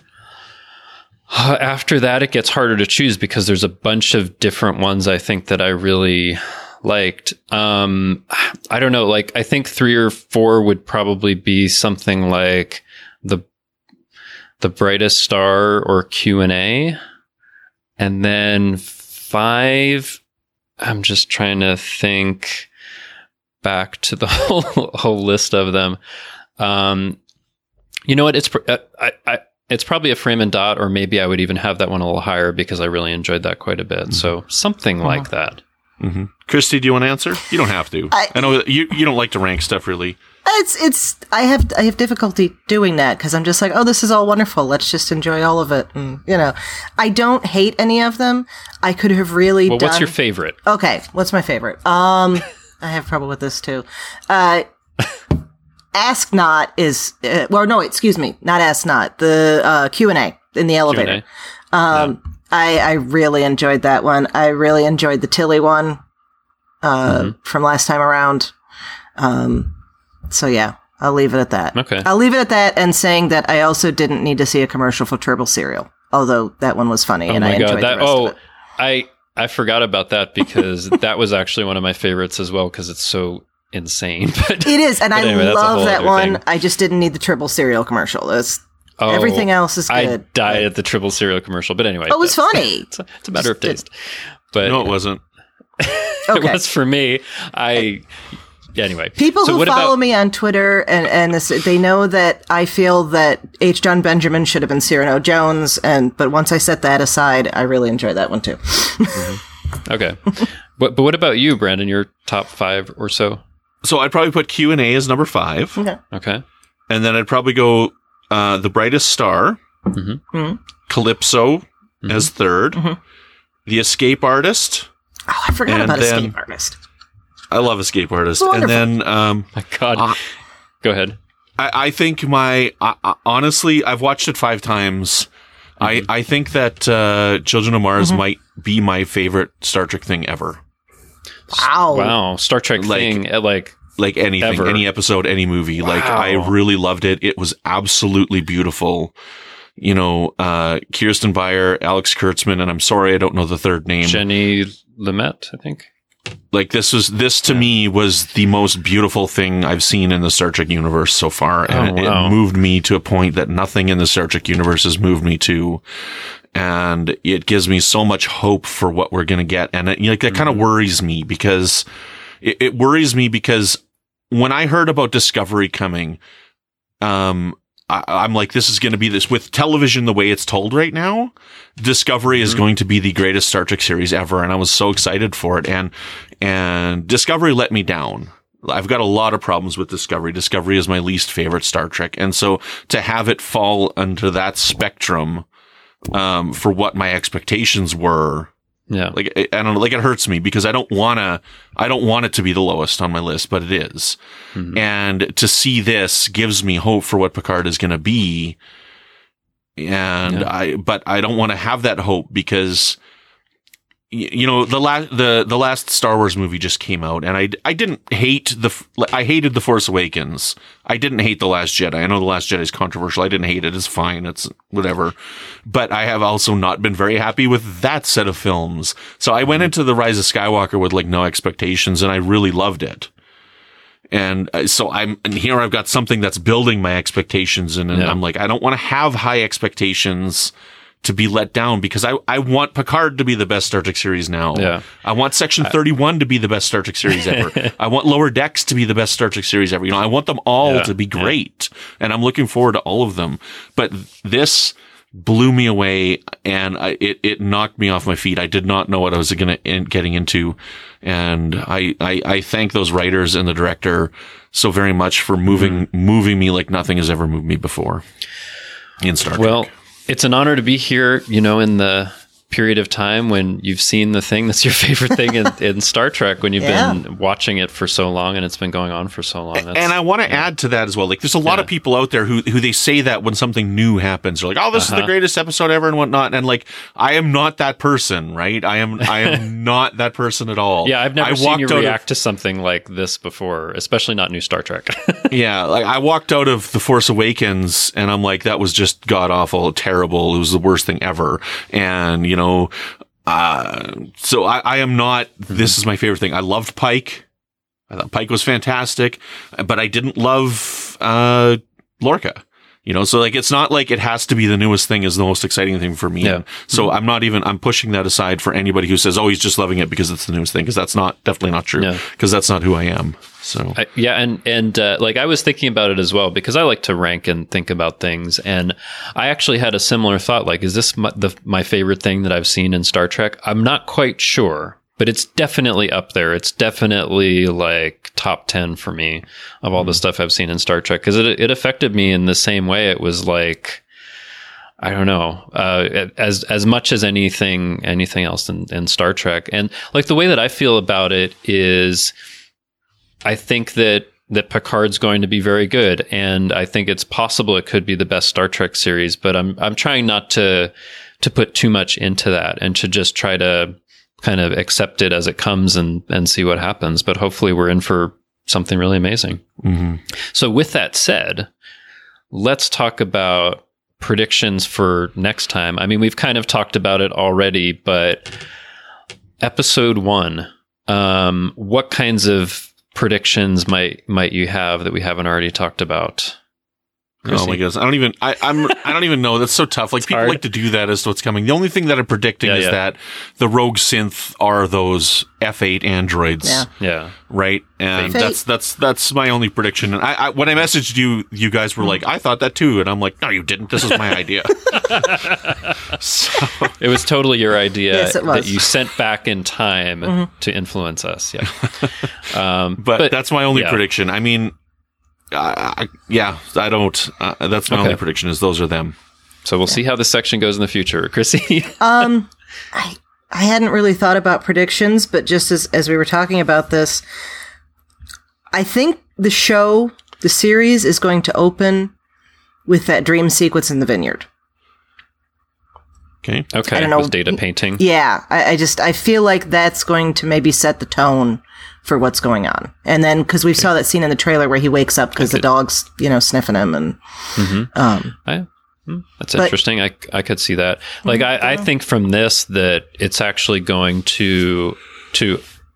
After that, it gets harder to choose because there's a bunch of different ones I think that I really liked. Um, I don't know, like I think three or four would probably be something like the the Brightest Star or Q and A, and then five. I'm just trying to think back to the whole whole list of them. Um, you know what? It's pr- I, I it's probably a Frame and Dot, or maybe I would even have that one a little higher because I really enjoyed that quite a bit. Mm-hmm. So something mm-hmm. like that. Mm-hmm. Christy, do you want to answer? You don't have to. I, I know that you you don't like to rank stuff really. It's it's I have I have difficulty doing that because I'm just like, oh, this is all wonderful. Let's just enjoy all of it. And, you know, I don't hate any of them. I could have really well, done. What's your favorite? Okay, what's my favorite? Um, I have trouble with this too. Uh, Ask Not is uh, well, no, excuse me, not Ask Not. The uh, Q and A in the elevator. Q and A. Um, yeah. I I really enjoyed that one. I really enjoyed the Tilly one uh, mm-hmm. from last time around. Um. So yeah, I'll leave it at that. Okay. I'll leave it at that, and saying that I also didn't need to see a commercial for Turbo cereal, although that one was funny oh and I God, enjoyed that, the rest oh, of it. I I forgot about that because that was actually one of my favorites as well because it's so insane. But, it is, and I anyway, love that one. Thing. I just didn't need the Turbo cereal commercial. It's, oh, everything else is good. I died at the Triple cereal commercial, but anyway. Oh, it was funny. It's a, it's a matter of taste. But no, it wasn't. Okay. It was for me. I... Anyway, people so who what follow about- me on Twitter and and this, they know that I feel that H. John Benjamin should have been Cyrano Jones, and but once I set that aside, I really enjoyed that one too. mm-hmm. Okay, but but what about you, Brandon? Your top five or so? So I'd probably put Q and A as number five. Okay, okay, and then I'd probably go uh, The Brightest Star, mm-hmm. Mm-hmm. Calypso mm-hmm. as third, mm-hmm. The Escape Artist. Oh, I forgot and about then, Escape Artist. I love Escape Artist. Wonderful. And then, um, my God, uh, go ahead. I, I think my, uh, uh, honestly, I've watched it five times. Mm-hmm. I, I think that, uh, Children of Mars mm-hmm. might be my favorite Star Trek thing ever. Wow. Wow. Star Trek like, thing, like, like anything, ever. any episode, any movie. Wow. Like, I really loved it. It was absolutely beautiful. You know, uh, Kirsten Beyer, Alex Kurtzman, and I'm sorry I don't know the third name. Jenny Lumet, I think. Like this was, this to yeah. me was the most beautiful thing I've seen in the Star Trek universe so far. And oh, it, wow. it moved me to a point that nothing in the Star Trek universe has moved me to. And it gives me so much hope for what we're going to get. And it, like, that mm-hmm. kind of worries me because it, it worries me because when I heard about Discovery coming, um, I, I'm like, this is going to be this with television the way it's told right now. Discovery mm-hmm. is going to be the greatest Star Trek series ever. And I was so excited for it. And, and Discovery let me down. I've got a lot of problems with Discovery. Discovery is my least favorite Star Trek. And so to have it fall under that spectrum, um, for what my expectations were, yeah, like, I don't know, like it hurts me because I don't want to, I don't want it to be the lowest on my list, but it is. Mm-hmm. And to see this gives me hope for what Picard is going to be. And yeah. I, but I don't want to have that hope because, you know, the last, the, the last Star Wars movie just came out and I, I didn't hate the, I hated The Force Awakens. I didn't hate The Last Jedi. I know The Last Jedi is controversial. I didn't hate it. It's fine. It's whatever. But I have also not been very happy with that set of films. So I went into The Rise of Skywalker with like no expectations and I really loved it. And so I'm, and here I've got something that's building my expectations and, and yeah. I'm like, I don't want to have high expectations to be let down because I, I want Picard to be the best Star Trek series now. Yeah. I want Section thirty-one to be the best Star Trek series ever. I want Lower Decks to be the best Star Trek series ever. You know, I want them all yeah. to be great. Yeah. And I'm looking forward to all of them. But this blew me away and I, it, it knocked me off my feet. I did not know what I was going to in, getting into. And I, I, I thank those writers and the director so very much for moving, mm-hmm. moving me like nothing has ever moved me before in Star Trek. Well, it's an honor to be here, you know, in the period of time when you've seen the thing that's your favorite thing in, in Star Trek, when you've yeah. been watching it for so long and it's been going on for so long. That's, and I want to yeah. add to that as well. Like, there's a lot yeah. of people out there who who they say that when something new happens, they're like, "Oh, this uh-huh. is the greatest episode ever," and whatnot. And like, I am not that person, right? I am I am not that person at all. Yeah, I've never I seen you react of, to something like this before, especially not new Star Trek. yeah, like I walked out of The Force Awakens and I'm like, that was just god awful, terrible. It was the worst thing ever. And you know. Uh, so I, I am not, this is my favorite thing. I loved Pike. I thought Pike was fantastic, but I didn't love, uh, Lorca. You know, so like, it's not like it has to be the newest thing is the most exciting thing for me. Yeah. So mm-hmm. I'm not even, I'm pushing that aside for anybody who says, oh, he's just loving it because it's the newest thing. Cause that's not, definitely not true. Yeah. Cause that's not who I am. So I, yeah. And, and, uh, like I was thinking about it as well, because I like to rank and think about things. And I actually had a similar thought. Like, is this my, the, my favorite thing that I've seen in Star Trek? I'm not quite sure. But it's definitely up there. It's definitely like top ten for me of all the stuff I've seen in Star Trek. Because it it affected me in the same way. It was like, I don't know, uh, as as much as anything anything else in, in Star Trek. And like the way that I feel about it is, I think that that Picard's going to be very good, and I think it's possible it could be the best Star Trek series. But I'm I'm trying not to to put too much into that and to just try to kind of accept it as it comes and, and see what happens. But hopefully we're in for something really amazing. Mm-hmm. So with that said, let's talk about predictions for next time. I mean, we've kind of talked about it already, but episode one, um, what kinds of predictions might, might you have that we haven't already talked about? Chrissy? Oh my goodness. I don't even, I, I'm, I don't even know. That's so tough. Like it's people hard. like to do that as to what's coming. The only thing that I'm predicting yeah, is yeah. that the rogue synth are those F eight androids. Yeah. Yeah. Right. And Fate. that's, that's, that's my only prediction. And I, I, when I messaged you, you guys were like, I thought that too. And I'm like, no, you didn't. This is my idea. So it was totally your idea Yes, it was. that you sent back in time mm-hmm. to influence us. Yeah. Um, but, but that's my only yeah. prediction. I mean, Uh, I, yeah, I don't. Uh, that's my okay. only prediction. Is those are them. So we'll yeah. see how this section goes in the future, Chrissy. um, I I hadn't really thought about predictions, but just as as we were talking about this, I think the show, the series, is going to open with that dream sequence in the vineyard. Okay. Okay. I don't know. With data painting. Yeah, I, I just I feel like that's going to maybe set the tone for what's going on. And then, because we okay. saw that scene in the trailer where he wakes up because the dog's, you know, sniffing him. And mm-hmm. um, I, that's but, interesting. I, I could see that. Like, I, I think from this that it's actually going to, to,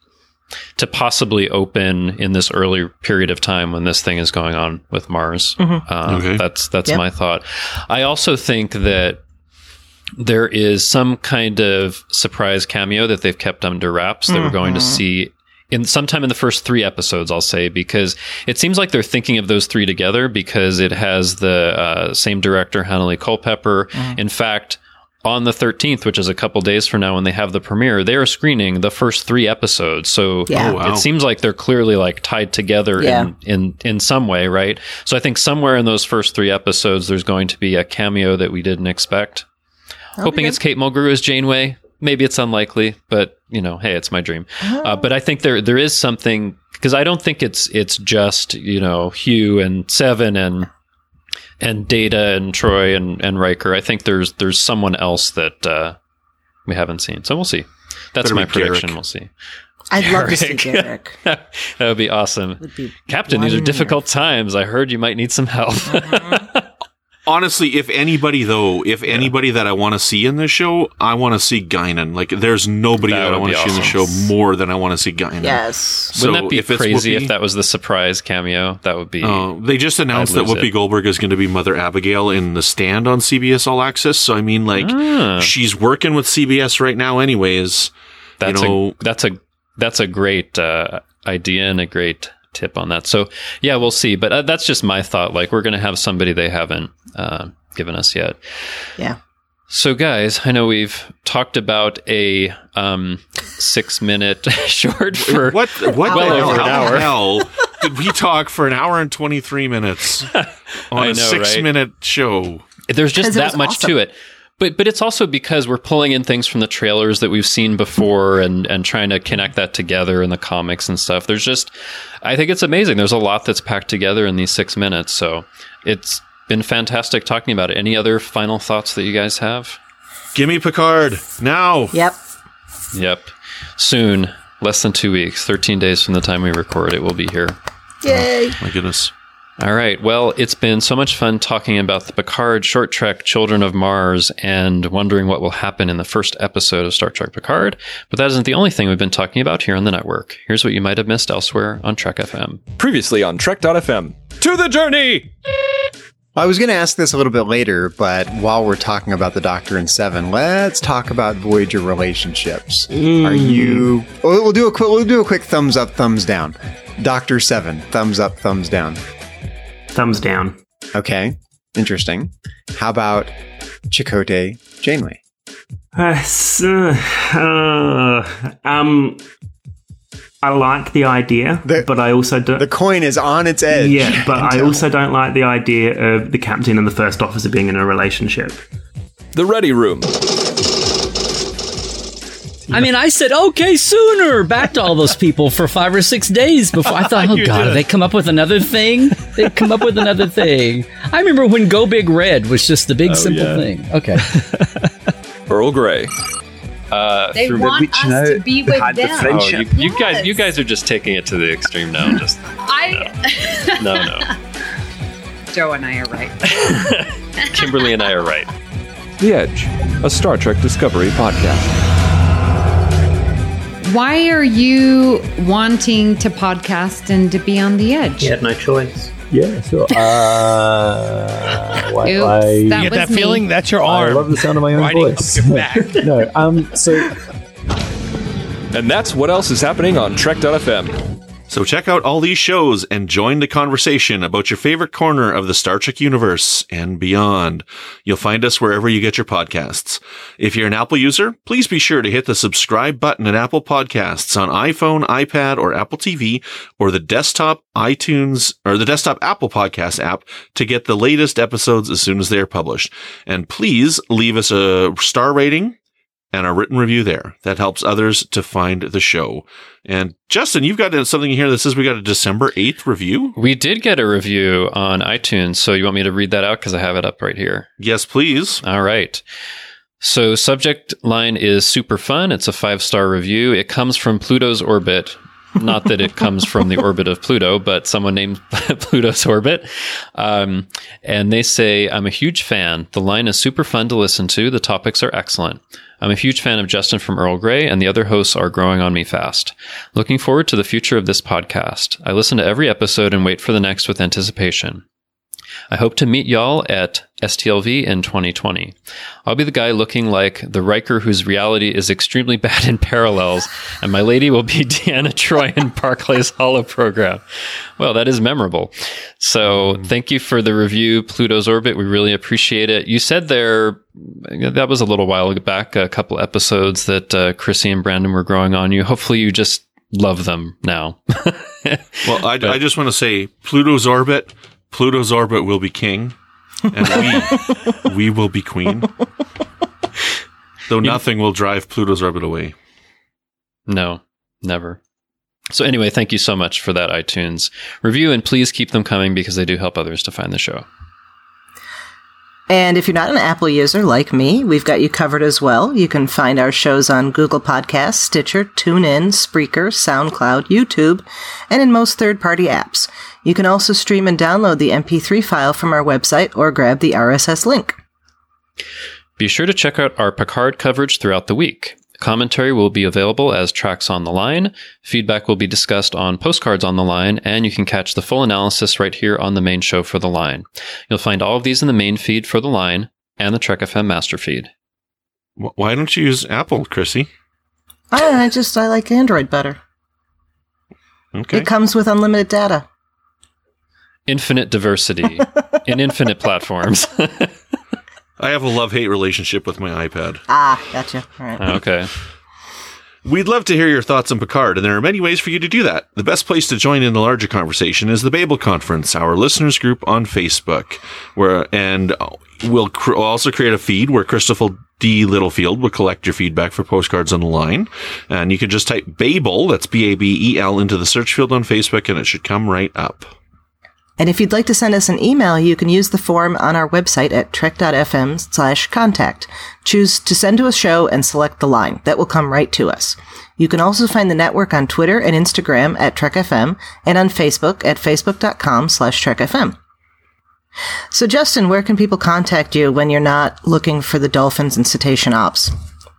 to possibly open in this early period of time when this thing is going on with Mars. Mm-hmm. Um, okay. That's, that's yep. my thought. I also think that there is some kind of surprise cameo that they've kept under wraps that mm-hmm. we're going to see in sometime in the first three episodes, I'll say, because it seems like they're thinking of those three together because it has the uh, same director, Hanley Culpepper. Mm. In fact, on the thirteenth, which is a couple days from now when they have the premiere, they are screening the first three episodes. So yeah. oh, wow. it seems like they're clearly like tied together yeah. in, in, in some way, right? So I think somewhere in those first three episodes, there's going to be a cameo that we didn't expect. That'll Hoping it's Kate Mulgrew as Janeway. Maybe it's unlikely, but you know, hey, it's my dream. Oh. Uh, but I think there there is something, because I don't think it's it's just, you know, Hugh and Seven and and Data and Troy and, and Riker. I think there's there's someone else that uh, we haven't seen. So we'll see. That's Better my be prediction. Garrick. We'll see. I'd Garrick. love to see Garrick. That would be awesome. Would be Captain, these are difficult times. I heard you might need some help. Mm-hmm. Honestly, if anybody though, if yeah. anybody that I want to see in this show, I want to see Guinan. Like, there's nobody that, that I want to see awesome. in the show more than I want to see Guinan. Yes. So Wouldn't that be if it's crazy Whoopi, if that was the surprise cameo? That would be. Uh, they just announced that Whoopi it. Goldberg is going to be Mother Abigail in The Stand on C B S All Access. So I mean, like, ah. she's working with C B S right now, anyways. That's you know, a that's a that's a great uh, idea and a great tip on that. So yeah, we'll see. But uh, that's just my thought. Like, we're going to have somebody they haven't uh, given us yet. Yeah. So guys, I know we've talked about a um, six minute short for what what well the over hell, an hour. How the hell did we talk for an hour and twenty-three minutes on I a know, six right? minute show? there's just 'Cause it that was much awesome. to it. But but it's also because we're pulling in things from the trailers that we've seen before and, and trying to connect that together in the comics and stuff. There's just, I think it's amazing. There's a lot that's packed together in these six minutes. So it's been fantastic talking about it. Any other final thoughts that you guys have? Gimme Picard now. Yep. Yep. Soon, less than two weeks, thirteen days from the time we record, it will be here. Yay. My goodness. All right. Well, it's been so much fun talking about the Picard short trek Children of Mars and wondering what will happen in the first episode of Star Trek Picard. But that isn't the only thing we've been talking about here on the network. Here's what you might have missed elsewhere on Trek F M. Previously on Trek dot F M. To the journey! I was going to ask this a little bit later, but while we're talking about the Doctor and Seven, let's talk about Voyager relationships. Mm. Are you? We'll, we'll do a quick. We'll do a quick thumbs up, thumbs down. Doctor Seven, thumbs up, thumbs down. Thumbs down. Okay, interesting. How about Chakotay Janeway? Uh, so, uh, um, I like the idea, the, but I also don't. The coin is on its edge. Yeah, but I also don't like the idea of the captain and the first officer being in a relationship. The Ready Room. I mean, I said, okay, sooner, back to all those people for five or six days before. I thought, oh, God, they come up with another thing? They come up with another thing. I remember when Go Big Red was just the big, oh, simple yeah. thing. Okay. Earl Grey. Uh, they want us out, to be with them. The oh, you, you yes. guys, you guys are just taking it to the extreme now. Just I no, no. no. Joe and I are right. Kimberly and I are right. The Edge, a Star Trek Discovery podcast. Why are you wanting to podcast and to be on the edge? You had no choice. Yeah, sure. Uh, why, Oops, I, that you get was that me. feeling? That's your arm. I love the sound of my own voice. no, um, so... And that's what else is happening on Trek dot F M. So check out all these shows and join the conversation about your favorite corner of the Star Trek universe and beyond. You'll find us wherever you get your podcasts. If you're an Apple user, please be sure to hit the subscribe button at Apple Podcasts on iPhone, iPad, or Apple T V, or the desktop iTunes, or the desktop Apple Podcast app to get the latest episodes as soon as they are published. And please leave us a star rating and a written review there. That helps others to find the show. And Justin, you've got something here that says we got a December eighth review. We did get a review on iTunes, so you want me to read that out? Because I have it up right here. Yes, please. All right. So subject line is super fun. It's a five-star review. It comes from Pluto's orbit. Not that it comes from the orbit of Pluto, but someone named Pluto's orbit. Um, and they say, I'm a huge fan. The line is super fun to listen to. The topics are excellent. I'm a huge fan of Justin from Earl Grey, and the other hosts are growing on me fast. Looking forward to the future of this podcast. I listen to every episode and wait for the next with anticipation. I hope to meet y'all at S T L V in twenty twenty. I'll be the guy looking like the Riker whose reality is extremely bad in Parallels, and my lady will be Deanna Troi in Barclay's Holo program. Well, that is memorable. So thank you for the review, Pluto's Orbit. We really appreciate it. You said there, that was a little while back, a couple episodes that uh, Chrissy and Brandon were growing on you. Hopefully you just love them now. Well, I, I just want to say Pluto's Orbit, Pluto's orbit will be king, and we, we will be queen. Though nothing will drive Pluto's orbit away. No, never. So anyway, thank you so much for that iTunes review, and please keep them coming because they do help others to find the show. And if you're not an Apple user like me, we've got you covered as well. You can find our shows on Google Podcasts, Stitcher, TuneIn, Spreaker, SoundCloud, YouTube, and in most third-party apps. You can also stream and download the M P three file from our website or grab the R S S link. Be sure to check out our Picard coverage throughout the week. Commentary will be available as Tracks on the Line. Feedback will be discussed on Postcards on the Line, and you can catch the full analysis right here on the main show for The Line. You'll find all of these in the main feed for The Line and the Trek F M master feed. Why don't you use Apple, Chrissy? I, I just, I like Android better. Okay. It comes with unlimited data. Infinite diversity in infinite platforms. I have a love-hate relationship with my iPad. Ah, gotcha. All right. Okay. We'd love to hear your thoughts on Picard, and there are many ways for you to do that. The best place to join in the larger conversation is the Babel Conference, our listeners group on Facebook, where and we'll cr- also create a feed where Christopher D. Littlefield will collect your feedback for postcards on the line. And you can just type Babel, that's B A B E L, into the search field on Facebook, and it should come right up. And if you'd like to send us an email, you can use the form on our website at trek.fm slash contact. Choose to send to a show and select the line. That will come right to us. You can also find the network on Twitter and Instagram at TrekFM and on Facebook at facebook.com slash TrekFM. So, Justin, where can people contact you when you're not looking for the dolphins and cetacean ops?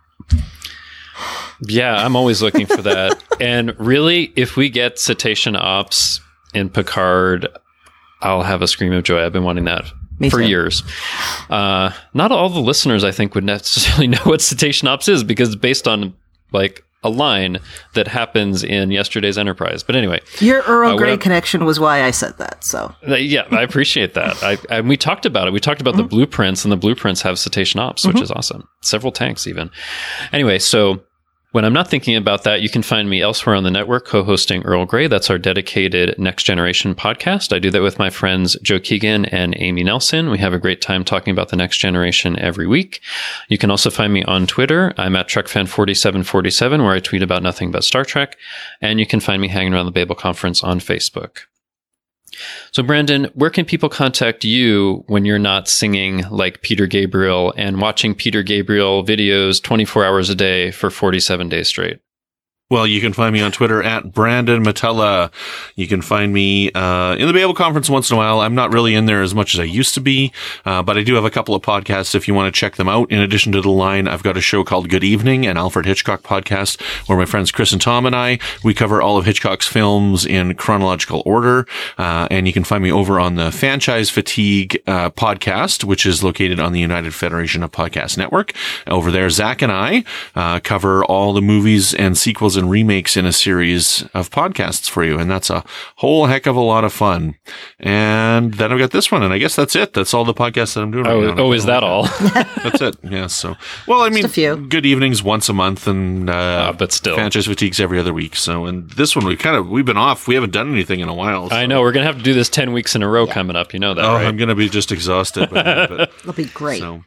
Yeah, I'm always looking for that. And really, if we get cetacean ops in Picard, I'll have a scream of joy. I've been wanting that Me for too. years. Uh, not all the listeners, I think, would necessarily know what cetacean ops is because it's based on like a line that happens in yesterday's Enterprise. But anyway, Your Earl uh, Grey what I- connection was why I said that. So Uh, Yeah, I appreciate that. I, and we talked about it. We talked about Mm-hmm. the blueprints, and the blueprints have cetacean ops, which Mhm. is awesome. Several tanks, even. Anyway, so when I'm not thinking about that, you can find me elsewhere on the network co-hosting Earl Grey. That's our dedicated Next Generation podcast. I do that with my friends Joe Keegan and Amy Nelson. We have a great time talking about the next generation every week. You can also find me on Twitter. I'm at TrekFan forty-seven forty-seven, where I tweet about nothing but Star Trek. And you can find me hanging around the Babel Conference on Facebook. So, Brandon, where can people contact you when you're not singing like Peter Gabriel and watching Peter Gabriel videos twenty-four hours a day for forty-seven days straight? Well, you can find me on Twitter at Brandon Matella. You can find me uh in the Babel Conference once in a while. I'm not really in there as much as I used to be, uh, but I do have a couple of podcasts if you want to check them out. In addition to The Line, I've got a show called Good Evening, an Alfred Hitchcock podcast, where my friends Chris and Tom and I, we cover all of Hitchcock's films in chronological order. Uh, and you can find me over on the Franchise Fatigue uh, podcast, which is located on the United Federation of Podcast Network. Over there, Zach and I uh, cover all the movies and sequels and remakes in a series of podcasts for you. And that's a whole heck of a lot of fun. And then I've got this one. And I guess that's it. That's all the podcasts that I'm doing Oh, right now. oh, is that all? That's it. Yeah. So, well, I mean, a few. Good Evenings once a month and, uh, Uh, but still. Franchise Fatigues every other week. So, and this one, we kind of, we've been off. We haven't done anything in a while. So. I know. We're going to have to do this ten weeks in a row coming up. You know that, Oh, right? I'm going to be just exhausted. by then, but, it'll be great. so.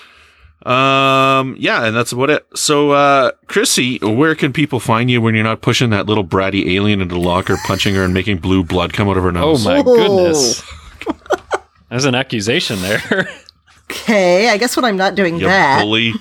Um, yeah, and that's about it. So, uh, Chrissy, where can people find you when you're not pushing that little bratty alien into the locker, punching her and making blue blood come out of her Oh, nose? my Whoa. goodness. There's an accusation there. Okay, I guess when I'm not doing You that. bully.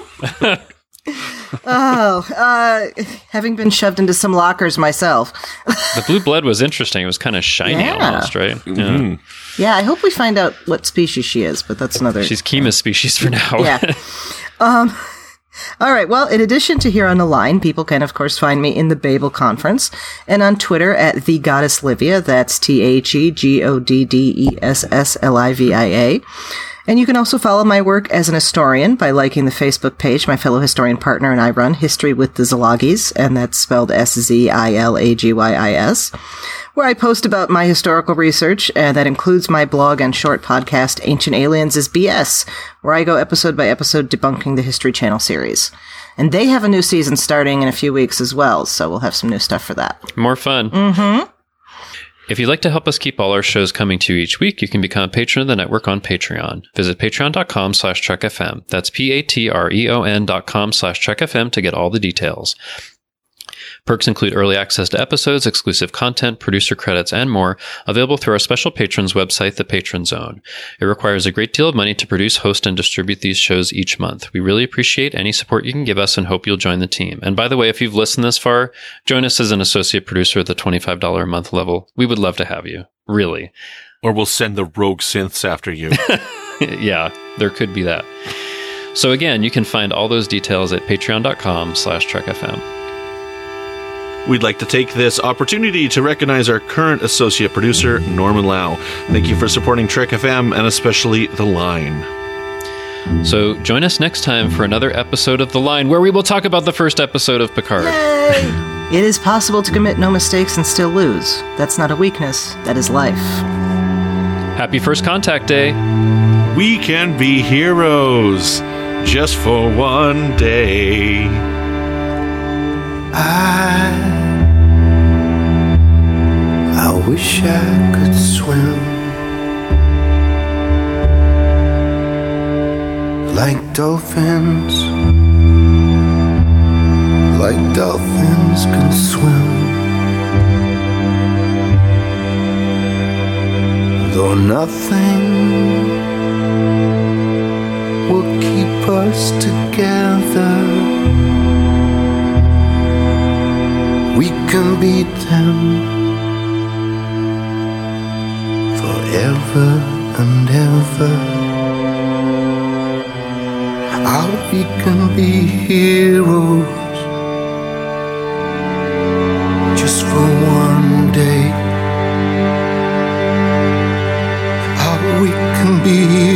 Oh, uh, having been shoved into some lockers myself. The blue blood was interesting. It was kind of shiny Yeah. almost, right? Yeah. Mhm. Yeah, I hope we find out what species she is, but that's another. She's Kima's species for now. Yeah. Um, all right. Well, in addition to here on the line, people can, of course, find me in the Babel Conference and on Twitter at The Goddess Livia. That's T H E G O D D E S S L I V I A. And you can also follow my work as an historian by liking the Facebook page my fellow historian partner and I run, History with the Zilagis, and that's spelled S Z I L A G Y I S, where I post about my historical research, and that includes my blog and short podcast, Ancient Aliens is B S, where I go episode by episode debunking the History Channel series. And they have a new season starting in a few weeks as well, so we'll have some new stuff for that. More fun. Mm-hmm. If you'd like to help us keep all our shows coming to you each week, you can become a patron of the network on Patreon. Visit patreon.com slash trekfm. That's P-A-T-R-E-O-N dot com slash trekfm to get all the details. Perks include early access to episodes, exclusive content, producer credits, and more, available through our special patrons website, The Patron Zone. It requires a great deal of money to produce, host, and distribute these shows each month. We really appreciate any support you can give us and hope you'll join the team. And by the way, if you've listened this far, join us as an associate producer at the twenty-five dollars a month level. We would love to have you. Really. Or we'll send the rogue synths after you. Yeah, there could be that. So again, you can find all those details at patreon.com slash trekfm. We'd like to take this opportunity to recognize our current associate producer, Norman Lau. Thank you for supporting Trek F M and especially The Line. So join us next time for another episode of The Line, where we will talk about the first episode of Picard. Yay! It is possible to commit no mistakes and still lose. That's not a weakness. That is life. Happy First Contact Day. We can be heroes just for one day. I, I wish I could swim like dolphins, like dolphins can swim. Though nothing will keep us together, we can beat them forever and ever. How we can be heroes just for one day. How we can be